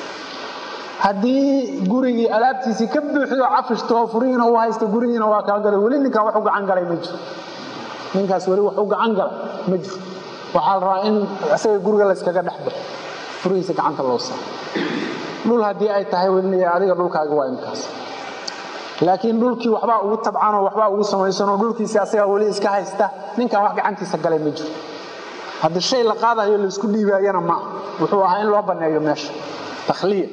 hadii gurigi alaabtiisa ka buuxdo cafishto furiina uu haysto gurigiina waa ka galay wali ninka wax u gacan galay ma jiro ninkaas wali wax u gacan galay ma jiro waxa la rabaa in asaga guriga la iskaga dhaxbo furihiisa gacanta loo saaro dhul hadii ay tahay wali adiga dhulkaaga waa inkaas laakiin dhulkii waxba ugu tabcaan oo waxba ugu sameeysan dhulkiisa asaga wali iska haysta ninka wax gacantiisa galay ma jiro hadii shay la qaadayo la isku dhiibayana ma wuxuu ahaa in loo baneeyo meesha takhliya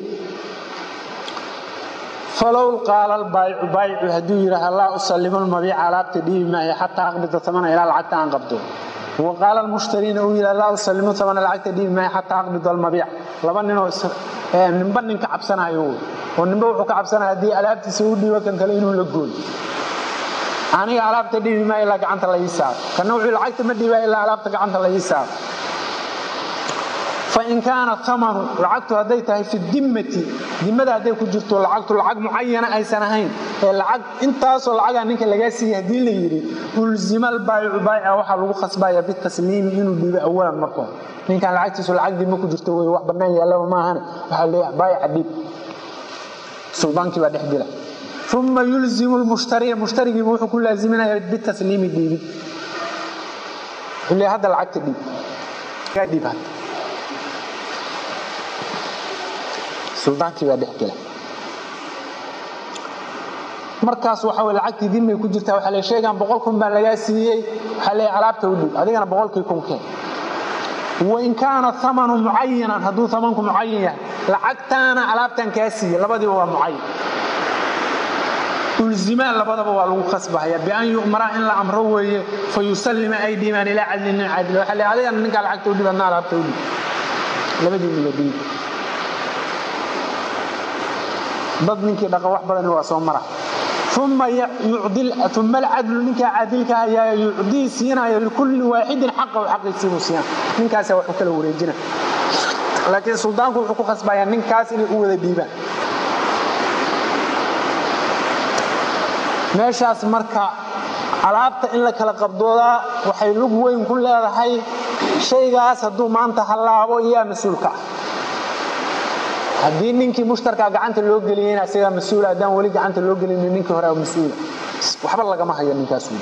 فلو قال البائع بائع هدير لا أسلم المبيع على ابتدي معي حتى أقبض ثمن إلى العقد عن قبضه وقال المشترين لا أسلم ثمن العقد دي معي حتى أقبض المبيع لبننا من بنن كعبسنا يقول ونبوع كعبسنا هدي على ابتدي سعودي وكان كلينه لقول أنا على ابتدي معي لا عن الله يسار كنوع العقد مدي إلا على ابتدي عن الله يسار فإن كان الثمن لعقته هديتها في الدمة دمده هدي كجرته لعقته لعق معينة أي سنهين العق انت أصل العق أنك لقاسي هدي اللي يري ولزم البائع بايع وحا لغو خصبايا بالتسليم إنه بيبقى أولا مركون إن كان لعقته العق دي ما كجرته ويوح برنامج يلا وما هنا وحا لي بايع حبيب سلطانك بعد حجله ثم يلزم المشتري المشتري يروح كل لازمنا بالتسليم الديبي اللي هذا العقد دي قاعد بعد سلطانك بعد حجله markaas waxa way lacagtii dimay ku jirtaa waxa la sheegan boqol kun baa laga siiyay waxa la alaabta u dhib adigana boqolkii kun keen وإن كان ثمن معينا هذو ثمنكم معين لعقتنا علابتن كاسي لبدي هو معين الزمان لبدا هو لو خصبها بأن يؤمر إن الأمر هو فيسلم أيدي من إلى عدل عدل وحلي عليه أن نقال عقد ودي بنا علابته ودي لبدي من الدين ضد منك دقة واحد بدن هو صومرة ثم يعدل ثم العدل منك عادلك يعدي سينا لكل واحد حقه وحق يسيبه سينا من كاس وحكى له ورجنا لكن سلطانك وحكوا خصبايا من كاس اللي هو ذبيبه meeshaas marka alaabta in la kala qabdooda waxay lug weyn ku leedahay shaygaas haduu maanta halaabo iyo mas'uulka hadii ninkii mushtarka gacanta loo galiyay asiga mas'uul adan wali gacanta loo galiyay ninkii hore oo mas'uul waxba laga ma hayo ninkaas uu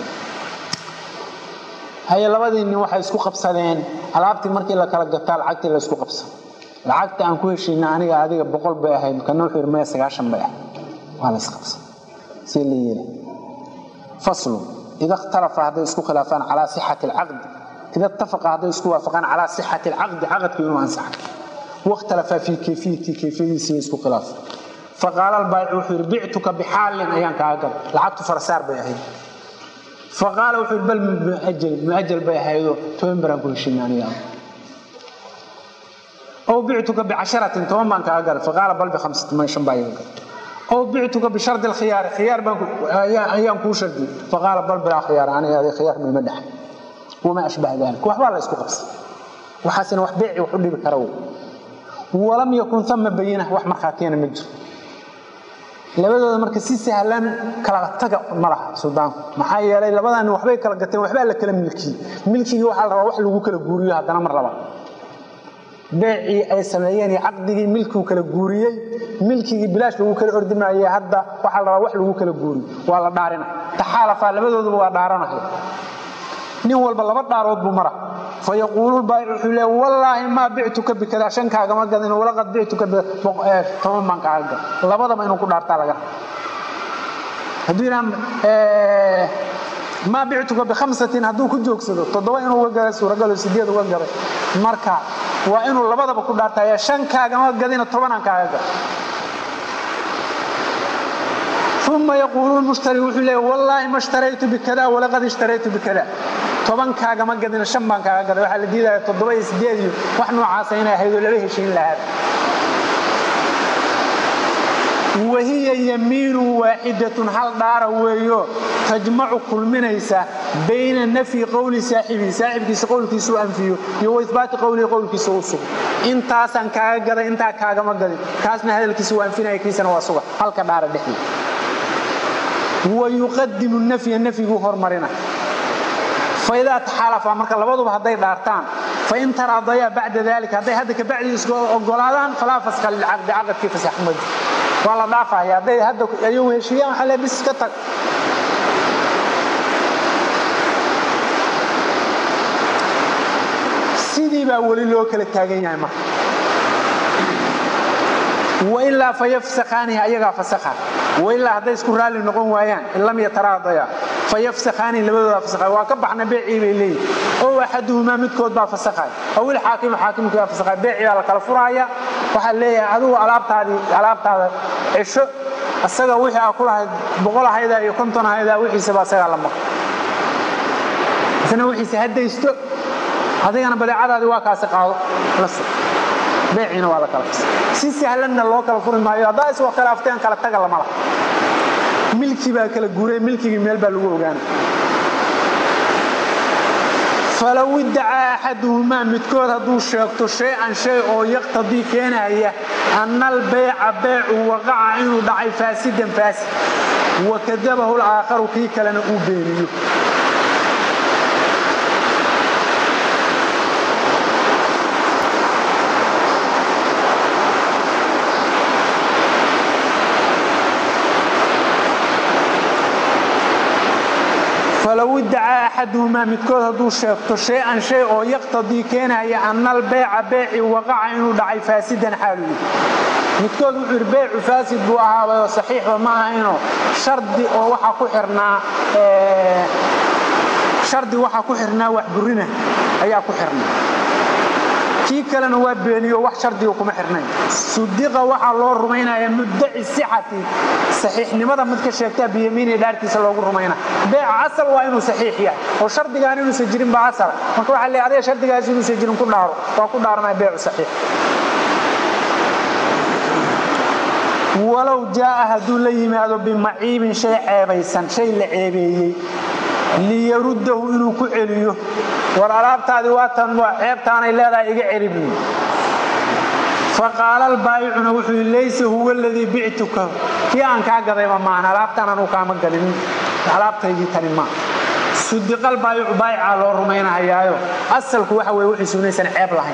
hay labadii nin waxay isku qabsadeen alaabtii markii la kala gataa lacagtii la isku qabsan lacagta aan ku heshiinaa aniga adiga boqol bay ahayd kana wuxuu irmay sagaashan bay waa la isqabsan سيليه فصل إذا اختلف هذا يسكو خلافان على صحة العقد إذا اتفق هذا يسكو وافقان على صحة العقد عقد كينو أنصح واختلف في كيفية كيفية يسكو خلاف فقال البائع وحير بعتك بحال أيان كعقد لعبت فرسار بيعه فقال وحير بل مؤجل مؤجل بيعه توين برانكو الشيناني أو بعتك بعشرة توين بانك عقد فقال بل بخمسة ما يشن بايعه أو بعتك بشرط الخيار خيار أيام كو شردي فقال بل بلا خيار يعني هذا خيار من المدح وما أشبه ذلك وحبا الله يسكو قبس وحسن وحبيعي وحلي بكرو ولم يكن ثم بينه وحمر خاتين مجر لبدا مركز سيسي هلان كلا تقع مرح سودان محايا لي لبدا أنه وحبي كلا قتين وحبا لك كلام ملكي ملكي وحال روح لغو كلا قوريو هذا نمر ربا بيعي أي سمعيني عقدي ملكه كلا قوريي ملكي بلاش لغو كلا أردمائي هذا وحال روح لغو كلا قوري والله دارنا تحالفا لبدا ذو دارنا نيوال باللبات دارود بمرة فيقول البائع حلي والله ما بعتك بكذا عشان كاغا ما قدن ولا قد بعتك بطمام من كاغا لبدا ما إنو كدارتا لغا هدونا ما بعتك بخمسة هدو كجوكسدو تضوى إنو وقال سورقالو سيديد وقال مركا وإنو لبدا بكدارتا عشان كاغا ما قدن طبعا كاغا ثم يقول المشتري وحلي والله ما اشتريت بكذا ولا قد اشتريت بكذا طبعا كاغا ما قدنا شنبان كاغا waxa la diiday toddoba iyo sideed wax noocaas ah inay haydo laba heshiin lahayd وهي يمين واحدة هل دار ويو تجمع كل منيسة بين النفي قول صاحبي صاحبك قول كيسو أنفيه يو إثبات قولي قول كيسو أصوب انت سان كاغا انت كاغا ما قدن كاسنا هذا الكيسو أنفينا يكيسنا وصوب هل كدار دحي ويقدم النفي النفي هو مرنا فإذا تحالف أمرك لبضوا هذي دارتان فإن ترى ضيا بعد ذلك هذي هذاك بعد الجولان فلا فسخ العقد عقد كيف سيحمد والله ضعفه يا هذي هذا أيوه شيء حلا بس كتر سيدي بقول له كل التاجين يا ما وإلا فيفسخانها أيها فسخها وإلا هذا يذكر لي نقوم ويان إن لم يتراضيا فيفسخاني لبدا فسخها وكبحنا بيعي لي أو أحدهما متكود با فسخها أو الحاكم حاكم كيا فسخها بيعي على كلا فرايا وحال لي عدو علابت هذه علابت هذا عشو السجا وحي أكلها بقولها هيدا يكونتنا هيدا وحي سبا سجا لما سنة وحي سهدي يستو هذا أنا بدي عدد واقع سقاو لسه بيعينا ولا كلفس سيسي هلنا الله كلا فرن ما يا دايس وكلا أفتين كلا تجلا ملا ملكي بقى كلا جوري ملكي ميل بلوجو جانا فلو ادعى أحدهما متكود هدو شيء شيئا شيء أو يقتضي كنا هي أن البيع بيع وقع إنه ضعي فاسدا فاسد وكذبه الآخر كي كلا نقوبينه أحدهما متكود هدو شيكتو شيئا شيء أو يقتضي كينا أن البيع بيع وقع إنه دعي فاسدا حاله متكود وحير بيع فاسد بوها صحيح وما إنه شرط أو وحا كحرنا اه شرط وحا كحرنا وحبرنا أيا كحرنا كي كلنا وابيني وح شرطي وكم حرنا صدق وحا الله رمينا مدعي الصحة صحيح لماذا مدك شيكتا بيميني دارتي سلوغ رمينا بيع عسل وإنه صحيح يعني وشرطي قال إنه سجرين بعسل ما كوا حلي عليه شرطي قال إنه سجرين كل دار وكل دار ما بيع صحيح ولو جاء هدول لي ماذا بمعيب شيء عيبيسا شيء لعيبيه ليرده إنه كعليه والعرب تادي واتن وعيب تاني لا لا يجي عربي فقال البائع نوح ليس هو الذي بعتك كي أنك عقدي ما معنا العرب تانا نوكام قلنا العرب تيجي تاني ما صدق البائع بايع على الرمين هيايو أصلك وحوي وحسوني سن عيب لهين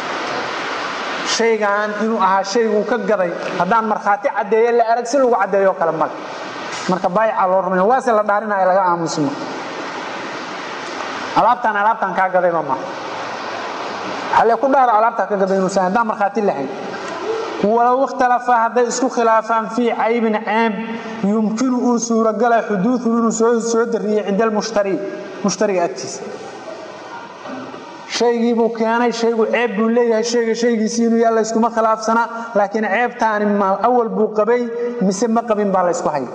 شيء عن إنه أها شيء وكقدي هذان مرخاتي عدي اللي أرسل وعدي يو كلامك مركب بايع على الرمين واصل دارنا إلى عام مسلم alaabtan alaabtan ka gaday mama hal ku dhaar alaabta ka gaday inuu saada marxaati lahayn wala waqtalafa hada isku khilaafan fi ayb aam yumkinu an suuragal xuduud inuu soo soo dariyo inda mushtari mushtari agtiis shaygi buu keenay shaygu ceeb buu leeyahay shayga shaygiisi inuu yalla isku ma khilaafsana laakiin ceebtaan ma awal buu qabay mise ma qabin baa la isku hayay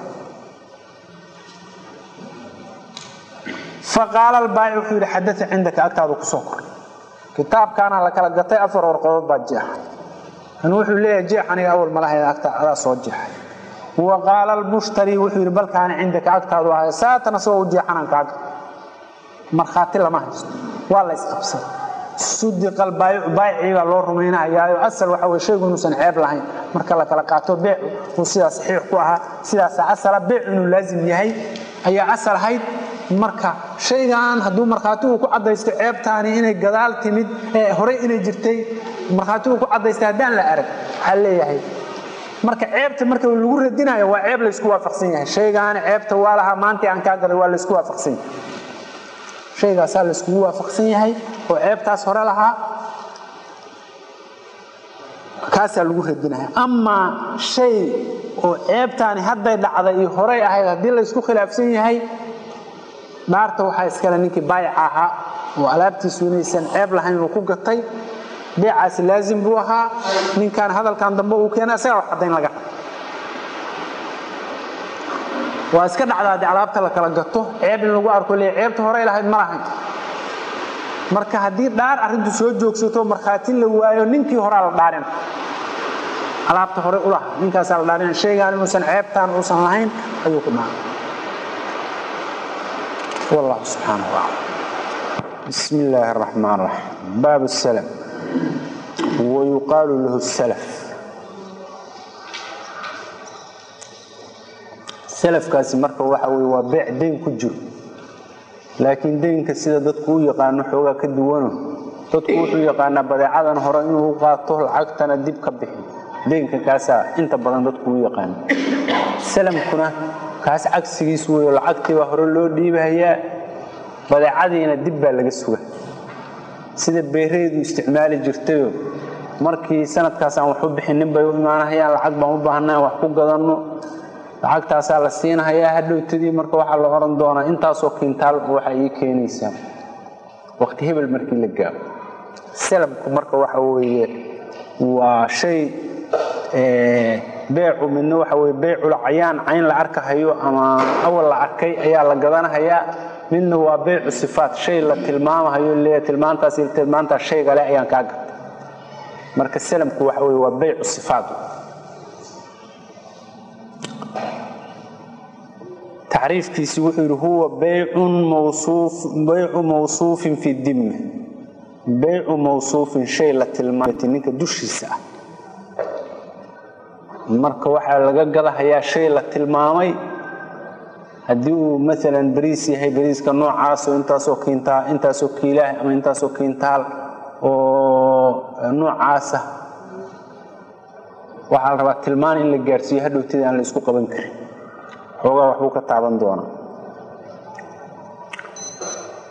فقال البائع في حدث عندك أكتاب كسوكر كتاب كان لك لقطي أفر ورقود بجح نوح ليه جيح أنا أول ملاهي أكتاب على صوت جيح وقال المشتري وحي بل كان عندك أكتاب وهي ساتنا سوى جيح أنا كاك مرخاتي لما هيست والله يسخبصر صدق البائع بايعي الله رمينا يا أسل وحوي شيء نسن عيب لهين مركا لك لقاتو بيع وسيدا صحيح كوها سيدا سأسل بيع إنه لازم يهي هي أسل هيد marka shaygan haduu marxaatu ku cadaysto ceebtaani inay gadaal timid ee hore inay jirtay marxaatu ku cadaysto hadaan la arag hal leeyahay marka ceebta marka lagu radinayo waa ceeb la isku waafaqsan yahay shaygan ceebta waa laha maanta aan ka gaday waa la isku waafaqsan shaygaas la isku waafaqsan yahay oo ceebtaas hore laha kaas lagu radinayo ama shay oo ceebtaani haday dhacday hore ahayd hadii la isku khilaafsan yahay دارته waxaa iskala ninkii baayic ahaa oo alaabtiisu inaysan ceeb lahayn uu ku gatay beecaas laazim buu ahaa ninkan hadalkan dambe uu keenay asaga wax cadeyn laga waa iska dhacdaa alaabta la kala gato ceeb in lagu arko leey ceebta hore ilahayd ma lahayn marka hadii dhaar arintu soo joogsato marxaati la waayo ninkii hore la dhaarin alaabta hore u lahaa ninkaas la dhaarin sheegaan inuu san ceebtan uu san lahayn ayuu ku dhacay والله سبحانه وتعالى بسم الله الرحمن الرحيم باب السلم ويقال له السلف سلف كاسي marka waxa way waa beec deyn ku jiro laakiin deynka sida dadku u yaqaan xooga ka duwan dadku wuxuu yaqaan badeecadan hore inuu qaato lacagtana dib ka bixin deynka kaasa inta badan dadku u yaqaan salamkuna kaas cagsigiis weeyo lacagtii waa hore loo dhiibayaa badeecadiina dib baa laga sugaa sida beereedu isticmaali jirtay markii sanadkaas aan wax u bixinin bay u imaanayaan lacag baan u baahnaa wax ku gadano lacagtaas la siinayaa hadhowtadii marka waxa la oran doonaa intaas oo kintaal waxa ay keenaysaa waqti hebel markii la gaaro salamku marka waxa weeye waa shay ee beecu minna waxa way beecu lacayaan cayn la arkahayo ama awal la arkay ayaa la gadanayaa minna waa beecu sifaat shay la tilmaamayo leeyahay tilmaantaas iyo tilmaanta shay gale ayaan ka gatay marka salamku waxa way waa beecu sifaat تعريفكيسي وحير هو بيع موصوف بيع موصوف في الذمه بيع موصوف شيء لا tilmaamay ninka dushiisa marka waxa laga gadahayaa shay la tilmaamay hadii uu mesela bariis yahay bariiska noocaas oo intaas oo kiinta intaas oo kiilah ama intaas oo kiintaal oo noocaas waxa la rabaa tilmaan in la gaarsiyo hadhowtida aan la isku qaban karin xoogaa wax uu ka taaban doona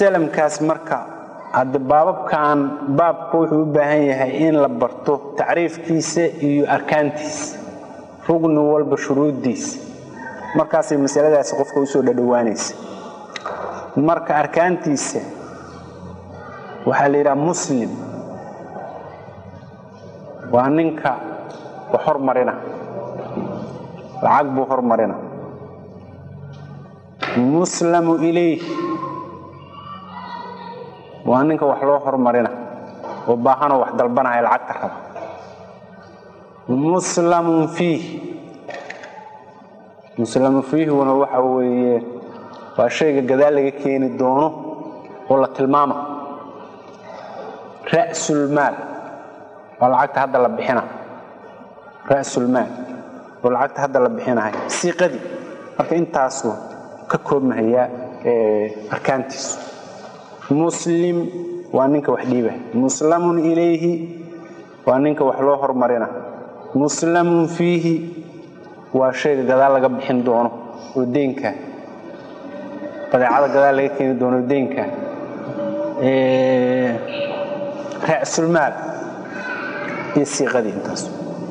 salamkaas marka hadda baababkan baabku wuxuu u baahan yahay in la barto tacriifkiisa iyo arkaantiisa rugni walba shuruudiisa markaasay masaladaasi qofka u soo dhadhawaanaysa marka arkaantiisa waxaa la yidhaha muslim waa ninka wax hormarina lacag buu hormarina muslamu ilayh waa ninka wax loo hormarina oo baahanoo wax dalbanaya lacagta raba muslamun fiih muslamun fiihuna waxa weeye waa shayga gadaal laga keeni doono oo la tilmaamo ra'sul maal waa lacagta hadda la bixina ra'sul maal oo lacagta hadda la bixinahay siiqadii marka intaasuu ka koobnahayaa arkaantiisu muslim waa ninka wax dhiibay muslamun ilayhi waa ninka wax loo hormarina muslamun fiihi waa shayga gadaal laga bixin doono oo deynka badeecada gadaal laga keeni doono deynka ra'sul maal iyo siiqadii intaas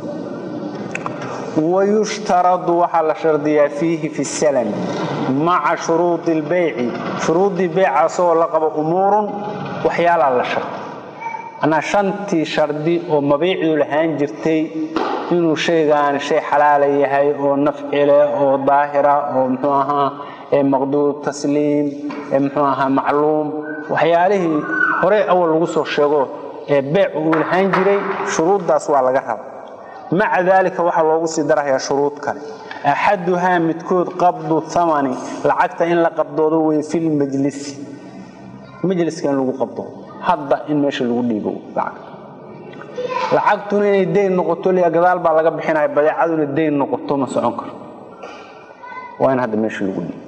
ويشترط وحال شرطيا فيه في السلم مع شروط البيع شروط البيع سو لقب امور وحيال على شرط انا شنتي شرطي او مبيع لهان جرتي انه شيغان شيء حلال يحيى او نفع له او ظاهره او مخها مقدور تسليم مخها معلوم وحياله هوري اول لو سو شيغو بيع لهان جري شروطdaas waa laga rabaa مع ذلك waxa loogu sii darayaa shuruud kale أحدها متكود قبض الثمن لعقت إن لقبضوه في المجلس مجلس كان لو قبضه هذا إن ماشي لو ديبو لعقت لعقتون إن الدين نقطه لي أقدال بعد لقب حين بدأ عدل الدين نقطه ما سعنكر وين هذا ماشي لو ديبو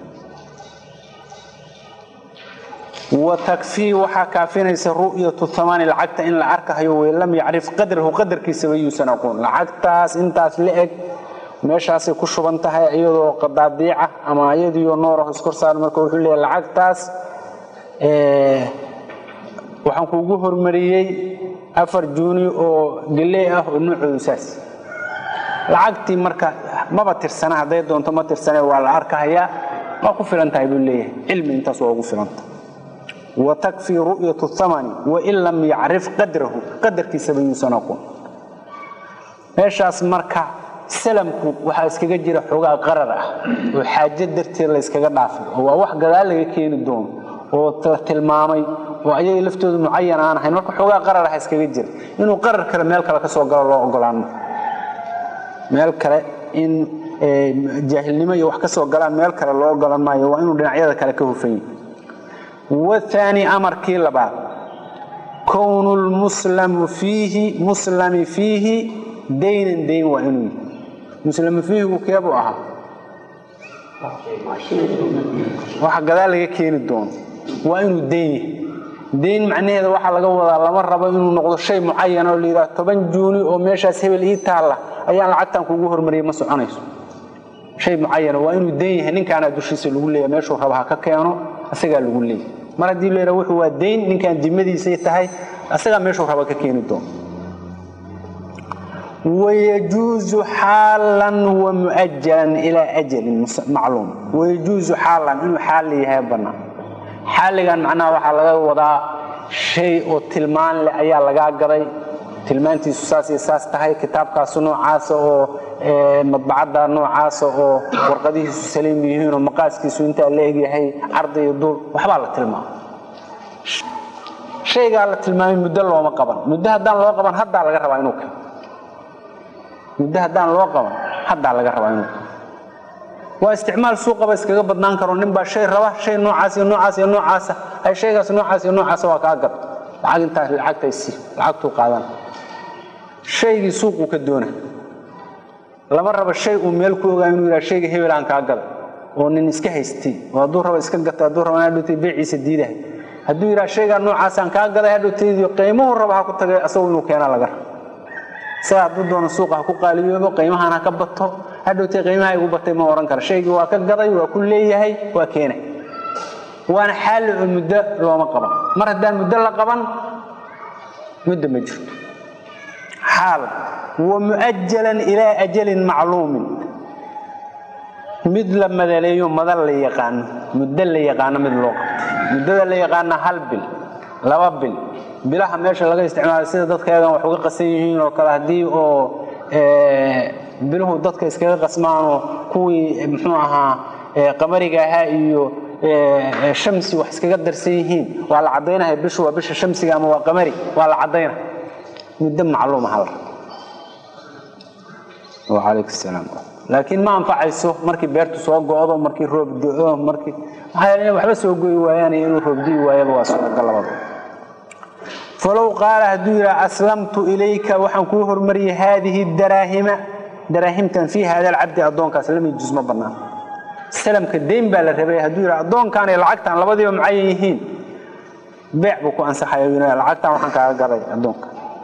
وتكفي وحكى فينا رؤية الثمان العقت إن العركة هي لم يعرف قدره قدر كيسوي سنقول العقتاس انتاس لئك meeshaas ku shubantahay iyadoo qadaadiica ama iyadoo nooro iskor saar marka wuxuu leeyahay lacagtaas ee waxaan kuugu hormariyay afar juuni oo galey ah oo nuucdiisaas lacagtii marka maba tirsana haday doonto ma tirsana waa la arkaya ma ku filan tahay buu leeyahay cilmi intaas oo ugu filanta وتكفي رؤية الثمن وإن لم يعرف قدره قدر كيسبي سنقول meeshaas marka salamku waxa iskaga jira xogaa qarar ah oo xaaje darteed la iskaga dhaafay oo wax gadaal laga keeni doono oo tilmaamay oo ayay laftoodu muayyan aan ahayn marka xogaa qarar ah iskaga jira inuu qarar kale meel kale ka soo galo loo ogolaano meel kale in jaahilnimo iyo wax ka soo galaan meel kale loo ogolaan maayo waa inuu dhinacyada kale ka hufay والثاني أمر كيلبا كون المسلم فيه مسلم فيه دين دين وإنه مسلم فيه وكيابو أها واحد قال لك كين الدون وإنه دين دين معناه هذا واحد لقوا الله مرة بإنه نقض شيء معين أو اللي تبان جوني أو ماشى سهل إيه تعالى أيام العتان كوجهر مريم مسوا عنيس شيء معين وإنه دين هنين كان دوشي سلول لي ماشوا ربها ككيانو أسيقال يقول لي مرة دي اللي روح هو الدين إن كان دمدي سيتهاي أسيقال ماشوا ربها ككيانو دون ويجوز حالا ومؤجلا إلى أجل معلوم ويجوز حالا إنه حالي هابنا حاليا معناه وحال وضع شيء تلمان لأيا لقا قري تلمانتي ساسي ساس تهي كتابك سنو عاسو مطبعة نوع عاسو ورقديه سليم بيهين ومقاسكي سوينتا اللي هي عرضي يدور وحبال التلمان شيء قال التلمان مدى الله وما قبل مدى هدان الله قبل هدى على قرب عينوك مدى هدان الله قبل هدى على قرب عينوك واستعمال سوق بس كجا بدنان كرو نبا شيء روا شيء نوع عاسي نوع عاسي نوع عاسة هاي شيء قاس نوع عاسي نوع عاسة وكاجر العقد انت العقد يسي العقد قادم شيء سوق وكدونه لما رب الشيء وملكه قاينو إلى شيء هيبلان كاجر ونن إسكه هستي ودور رب إسكه قط دور رب نادو تبيع سديده هدو إلى شيء نوع عاسة كاجر هدو تيجي قيمه رب هاكو تجي أسوي مكان على جر ساعد دون السوق هاكو قاليو قيمها أنا كبته هذا تقييمها يقول بتي ما ورن كر شيء وأكل قضي وكل هي وكينه وانا حال المدة لو ما قبل مرة دان مدة لا قبل مدة مجر حال ومؤجلا إلى أجل معلوم مثل ما ذلك مدى اللي يقان مدة اللي يقان مثل الوقت مدة اللي يقان هل بل لaba bil bilaha meesha laga isticmaalo sida dadka ayaga wax uga qasanyihiin oo kala hadii oo ee biluhu dadka iskaga qasmaan oo kuwii muxuu ahaa qamariga ahaa iyo ee shamsi wax iskaga darsan yihiin waa la cadeynahay bishu waa bisha shamsiga ama waa qamari waa la cadeyna muddo macluum hal wa alaykum salaam laakiin ma anfacayso markii beertu soo go'do markii roob da'o markii waxay waxba soo gooyi waayaan inuu roob dii waayo waa soo galabado فلو قال هدويا أسلمت إليك وحنكو هرمري هذه الدراهم دراهم في هذا العبد أدون كسلم الجزء مبنى سلم كدين بالربي هدويا أدون كان العقد عن لبضي ومعيهين بيع بكو أنسى حيوين العقد عن حنك قري أدون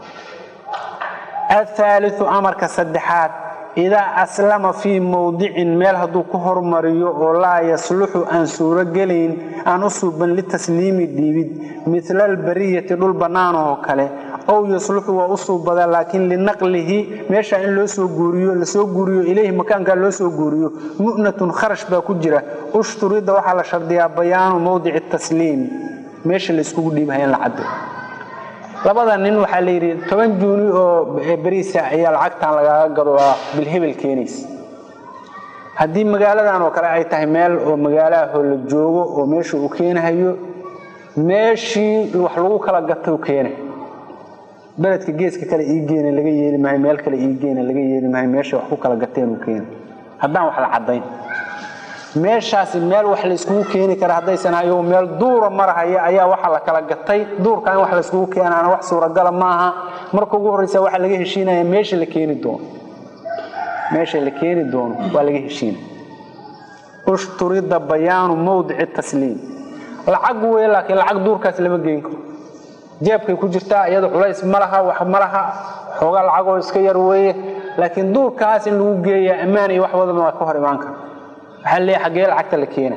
الثالث أمر كصدحات إذا أسلم في موضع مال هدو كهر مريو ولا يصلح أن سورة جلين أن أصوبا للتسليم الديبيد مثل البرية دول بنانه كله أو يصلح وأصوبا لكن لنقله ماشى إن لسو جوريو لسو جوريو إليه مكان قال لسو جوريو مؤنة خرج بكجرة أشتري ده على شرطها بيان موضع التسليم ماشى لسو ديب هين العدل labada nin waxa la yiri toban juuni oo bariisa ayaa lacagtan laga gado bil hebel keenis hadii magaaladan oo kale ay tahay meel oo magaalaha la joogo oo meesha uu keenayo meeshii wax lagu kala gato keenay beledka geeska kale ii geena laga yeeli maayo meel kale ii geena laga yeeli maayo meesha wax ku kala gateen uu keenay haddaan wax la cadeyn meeshaas meel wax la isku keeni kara hadaysan ayo meel duur marahaya ayaa waxa la kala gatay duurkan wax la isku keenana wax suuragal ma aha marka ugu horeysa waxa laga heshiinaya meesha la keeni doono meesha la keeni doono waa laga heshiin ushturida bayaan mawdic tasliim lacag weey laakiin lacag duurkaas lama geyn karo jeebkay ku jirtaa iyada culays malaha wax malaha xooga lacag oo iska yar weey laakiin duurkaas in lagu geeyo amaan iyo wax wada ma ka hor imaan karo هل حاجة العكت اللي كينه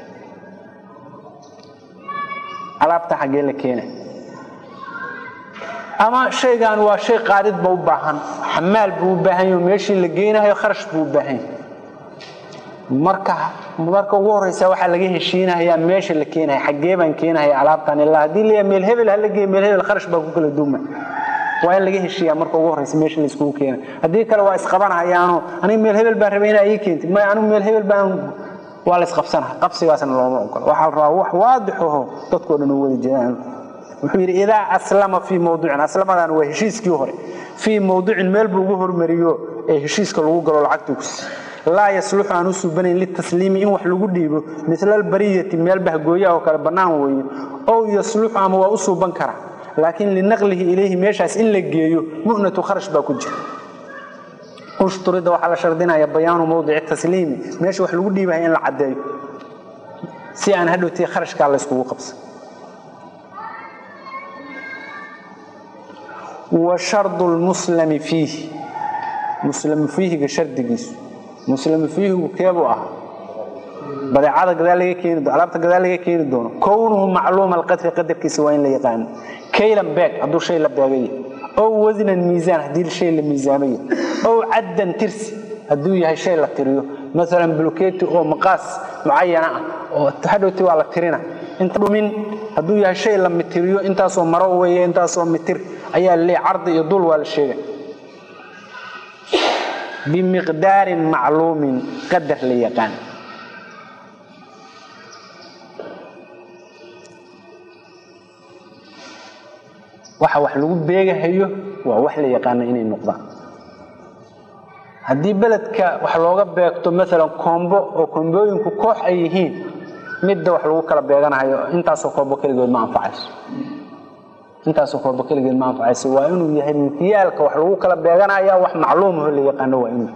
علابته حاجة اللي كينه أما شيء كان هو شيء قارد بوبهن حمال بوبهن وماشي اللي جينه هي خرج بوبهن مركه مركه وور يسوي حلقيه الشينه هي ماشي اللي كينه حاجة بن كينه هي علابته الله دي اللي من الهبل هل جي من الهبل خرج بقول كل دومه وين لقيه الشيء مركو وهرس ماشي اللي اسكو كينا هدي كلا waa isqabanaayaan ani meel hebel baan rabayna ay keentay ma aanu meel hebel baan wala isqabsanahay qabsigaasna looma ogol waxa raa wax waadixo dadku dhan wada jiraan wuxuu yiri ida aslama fi mawdu'in aslamadan waa heshiiskii hore fi mawdu'in meel buu ugu hormariyo ee heshiiska lagu galo lacagta ku la yasluhu an usubanin li tasliimi in wax lagu dhiibo misal bariyati meel bahgooya oo kala banaan weeyo oo yasluhu ama waa usuban kara لكن لنقله إليه ماشاس إن لقيه مؤنة خرج باكوجه اشترط وحال شردنا يا بيان موضع التسليم ماشي wax lagu dhiibay in la cadeeyo si aan hadhowtii kharashka la isku qabsan wa shard al-muslim fihi muslim fihi ga shardigiisu muslim fihi keebo ah badeecada gadaal laga keeni doono alaabta gadaal laga keeni doono kownuhu macluum al-qadr qadarkiisa waa in la yaqaan كيلا باك هذا شيء لباقي أو وزن الميزان هذا الشيء الميزانية أو عدا ترسي هذا هي شيء لتريه مثلا بلوكيت أو مقاس معينة أو تحدث على ترينا أنت من هذا هي شيء لما تريه أنت أصلا مروي أنت أصلا متر أي اللي عرض يدل ولا شيء بمقدار معلوم قدر ليقان waxa wax lagu beegahayo waa wax la yaqaan inay noqdaan hadii beledka wax looga beegto mesela combo oo kombooyinku koox ay yihiin midda wax lagu kala beeganayo intaas oo combo kaligood ma anfacayso intaas oo combo kaligood ma anfacayso waa inuu yahay mitiyaalka wax lagu kala beeganayo wax macluum ah la yaqaan waa inuu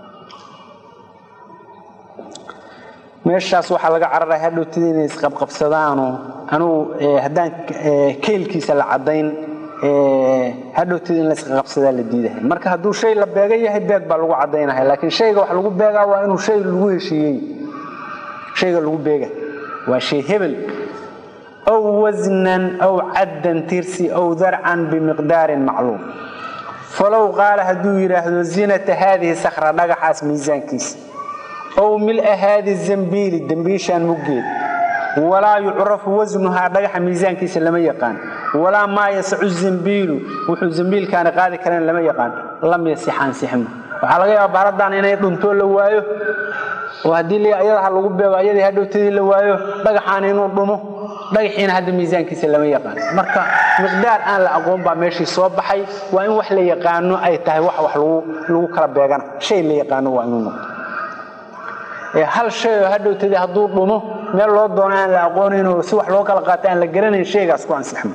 meeshaas waxa laga cararay hadhowtii inay isqabqabsadaan anu hadaan keelkiisa la cadeyn ee hadhowtii in la isqabsadaa la diidahay marka haduu shay la beega yahay beeg baa lagu cadeynahay laakiin shayga wax lagu beegaa waa inuu shay lagu heshiiyay shayga lagu beega وشيء هبل أو وزنا أو عدا ترسي أو ذرعا بمقدار معلوم فلو قال هدو يراهدو زينة هذه الصخرة نقحاس ميزان كيس أو ملء هذه الزنبيل الدنبيشان مقيد ولا يعرف وزنها نقح ميزان كيس لما يقان ولا ما يسع الزنبيل وحو الزنبيل كان قادي كان لما يقان لم يسيحان سيحمه وحالا يا باردان إنه يدنتو لوايو وهدي لي أيضا لغبه وأيضا هدو تدي لوايو نقحان إنه ضمه dhagaxiina hadda miisaankiisa lama yaqaan marka miqdaar aan la aqoon ba meeshii soo baxay waa in wax la yaqaano ay tahay wax wax lagu lagu kala beegana shay la yaqaano waa inuu ee hal shay hadhow tadi haduu dhumo meel loo doono aan la aqoon inuu si wax loo kala qaato aan la garanayn shaygaas ku ansaxmo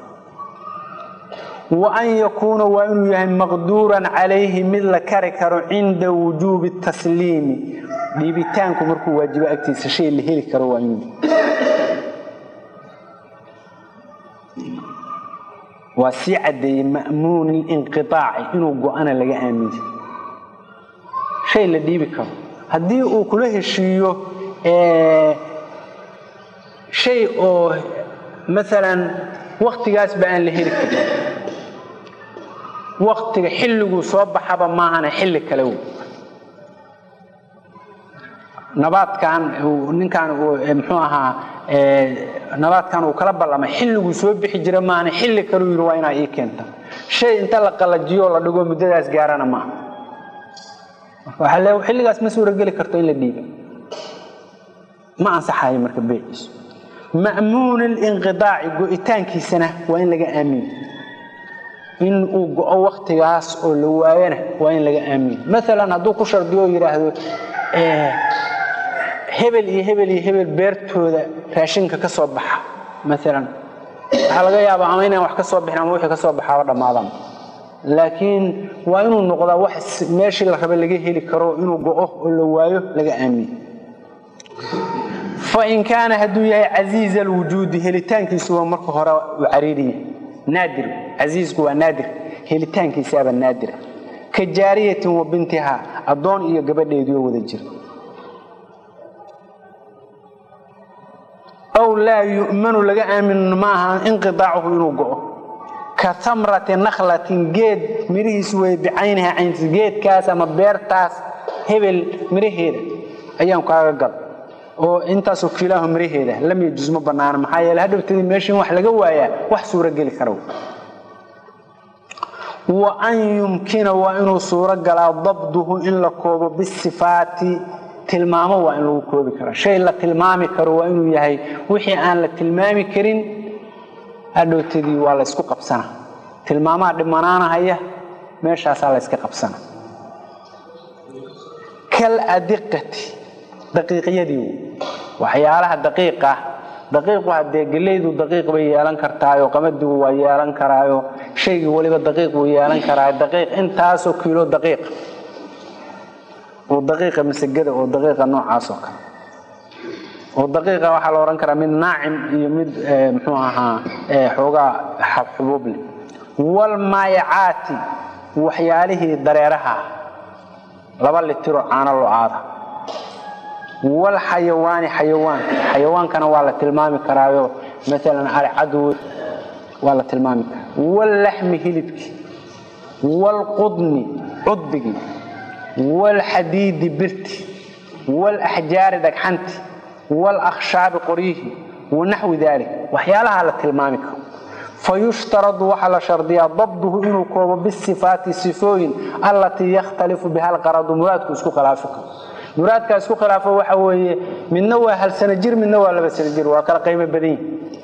wa an yakuna wa inuu yahay maqduuran alayhi mid la kari karo inda wujubi tasliim dhibitaanku markuu waajibo agtiisa shay la heli karo waa inuu وسعد مأمون الانقطاع إنه قانا لقى آمين شيء الذي بكم هدي وكله شيء اه شيء مثلا وقت جاس بأن لهيك وقت حلو صوب حبا ما أنا حل كلو نبات كان ونن كان محوها نبات كانوا كلبا لما حلو سوى بحجر ما أنا حل كلو يروينا إيه كنت شيء انت لقى الجيو ولا دقوا مدرس جارنا ما وحلو حل جاس مسؤول رجال كرتين للديبة ما أنصح هاي مركب بيعيش مأمون الانقطاع جوئتان كي سنة وين لقى آمين إن أو وقت جاس أو لواينه وين لقى آمين مثلا هدو كشر ديو يراهدو اه هبل هبل هبل بيرتودا raashinka ka soo baxa مثلا waxa laga yaabaa ama inaan wax ka soo bixin ama wixii ka soo baxa dhamaadaan laakiin waa inuu noqdo wax meeshii la rabay laga heli karo inuu go'o oo la waayo laga aamin fa in kana hadu yahay aziz alwujud helitaankiisu waa marka hore u cariiriye naadir aziizku waa naadir helitaankiisa waa naadir ka jaariyatin wa bintaha adoon iyo gabadheedu wada jir أو لا يؤمن لك آمن معها انقطاعه ينوقعه كثمرة نخلة جيد مريس بعينها عين جيد كاسة مبيرتاس هبل مريهيدا أيام كاغل وإنت سكيلهم مريهيدا لم يجوز مبنانا محايا لهذا بتدي ماشي وحلا جوايا وحصورة جيل كرو وأن يمكن وإنه صورة جلا ضبطه إن لكوب بالصفات tilmaamo waa in lagu koobi karo shay la tilmaami karo waa inuu yahay wixii aan la tilmaami karin hadhootadii waa la isku qabsana tilmaamaha dhimanaanaya meeshaas la iska qabsana kal adiqati daqiiqyadii waxyaalaha daqiiqa daqiiqu hadee galeedu daqiiq bay yeelan kartaayo qamadu waa yeelan karaayo shayga waliba daqiiq uu yeelan karaa daqiiq intaas oo kiilo daqiiq ودقيقة مسجدة ودقيقة نوع عاصق ودقيقة وحال وران كرا من ناعم يمد محوها حوغا حبوب لي والمايعات وحياله دريرها لبا اللي ترو عانا اللعاضة والحيوان حيوان حيوان كان والا تلمامي كرايو مثلا عدو والا تلمامي واللحم هلبك والقضن عضبك والحديد برتي والأحجار دكحنت والأخشاب قريه ونحو ذلك وحيالها على تلمامك فيشترط وحل شرطية ضبطه إنه كوب بالصفات الصفوين التي يختلف بها القرض مرادك اسكو خلافك مرادك اسكو خلافه وحوي من نوع هل سنجير من نوع لا سنجير وكلا قيمة بدين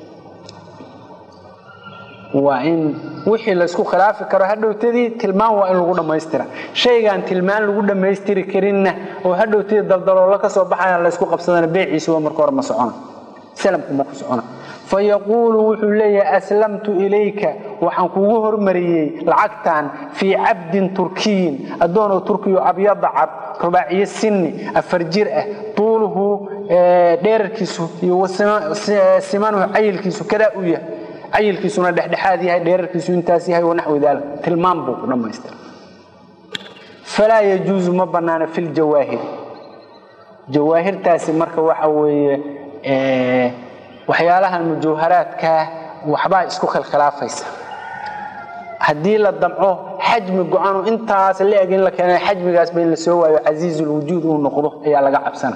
وإن وحي لا اسكو خلافي كره hadhowtadii tilmaan waa in lagu dhameystira shaygan tilmaan lagu dhameystiri karina oo hadhowtadii daldaloolo ka soo baxaya la isku qabsadana beeciisu waa marka hore ma socon salamku ma ku socon fayaqulu wuxuu leeyahay aslamtu ilayka waxaan kugu hormariyay lacagtan fi abdin turkiyin adoon oo turkiyo abyad cad rubaaciye sinni afar jir ah tuuluhu dheerkiisu iyo simanu ayilkiisu kada u yahay عيلكيسuna dhexdhexaad yahay dheerarkiisu intaas yahay oo naxwi daal tilmaam buu dhameystir fala yajuuz ma banaana fil jawaahir jawaahirtaasi marka waxa weeye ee waxyaalaha mujawharaadka waxba isku khilkhilaafaysa hadii la damco xajmi go'aan intaas leegin la keenay xajmigaas bay la soo waayo aziizul wujuud uu noqdo ayaa laga cabsana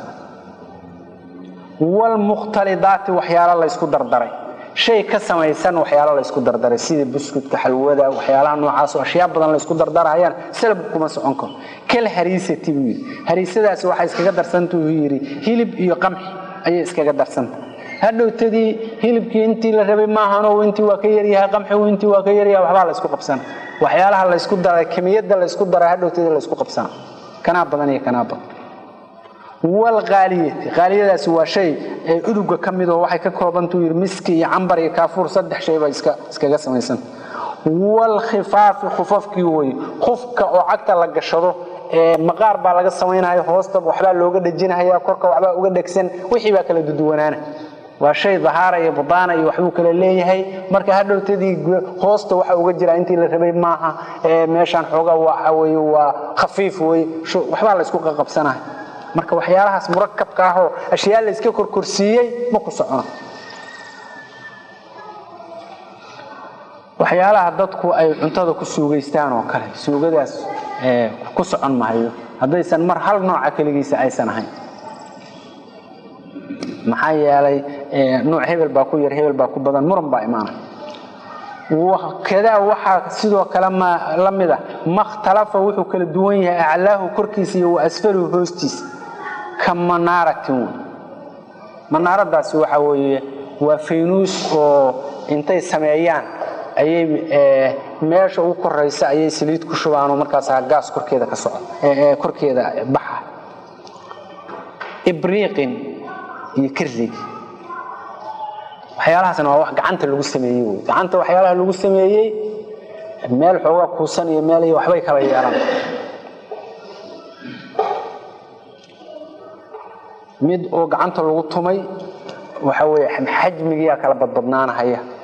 wal mukhtalidaat waxyaala la isku dardaray shay ka samaysan waxyaala la isku dardaray sida buskudka xalwada waxyaalaha noocaas oo ashyaa badan la isku dardarayaan salab kuma socon karo kala hariisati wiil hariisadaas waxa iskaga darsantu yiri hilib iyo qamxi ay iskaga darsanta hadhowtadii hilibkii intii la rabay ma ahan oo intii waa ka yar yahay qamxi intii waa ka yar yahay waxba la isku qabsan waxyaalaha la isku daray kamiyada la isku daray hadhowtadii la isku qabsan kana badan iyo kana badan wal gaaliyati gaaliyadaas waa shay ee uduga kamid oo waxay ka koobantu yir miski iyo cambar iyo kaafuur saddex shay ba iska iskaga samaysan wal khifaaf khufafki way khufka oo cagta la gashado ee maqaar baa laga sameeyay hoosta waxba looga dhajinayaa korka waxba uga dhagsan wixii baa kala duduwanaana waa shay dhahaara iyo badana iyo waxbu kala leeyahay marka hadhowtadii hoosta waxa uga jira intii la rabay maaha ee meeshan xooga waxa weey waa khafiif way waxba la isku qabsanahay marka waxyaalahaas murakkabka ah oo ashyaa la iska korkorsiiyay ma ku socono waxyaalaha dadku ay cuntada ku suugaystaan oo kale suugadaas ee ku socon maayo hadaysan mar hal nooc kaligiisa aysan ahayn maxaa yeelay nooc hebel baa ku yar hebel baa ku badan muran baa imaana وكذا waxa sidoo kale ma lamida makhtalafa wuxuu kala duwan yahay aclaahu korkiisa iyo asfaluhu hoostiisa kama naaratin manaradaas waxa weeye waa faynuus oo intay sameeyaan ayay meesha ugu koreysa ayay saliid ku shubaan oo markaas gaas korkeeda ka socdo ee korkeeda baxa ibriqin iyo kirlig waxyaalahaasna waa wax gacanta lagu sameeyay gacanta waxyaalaha lagu sameeyay meel xooga kuusan iyo meel iyo waxbay kala yeelan mid oo gacanta lagu tumay waxa weeye xajmiga kala badbadnaanaya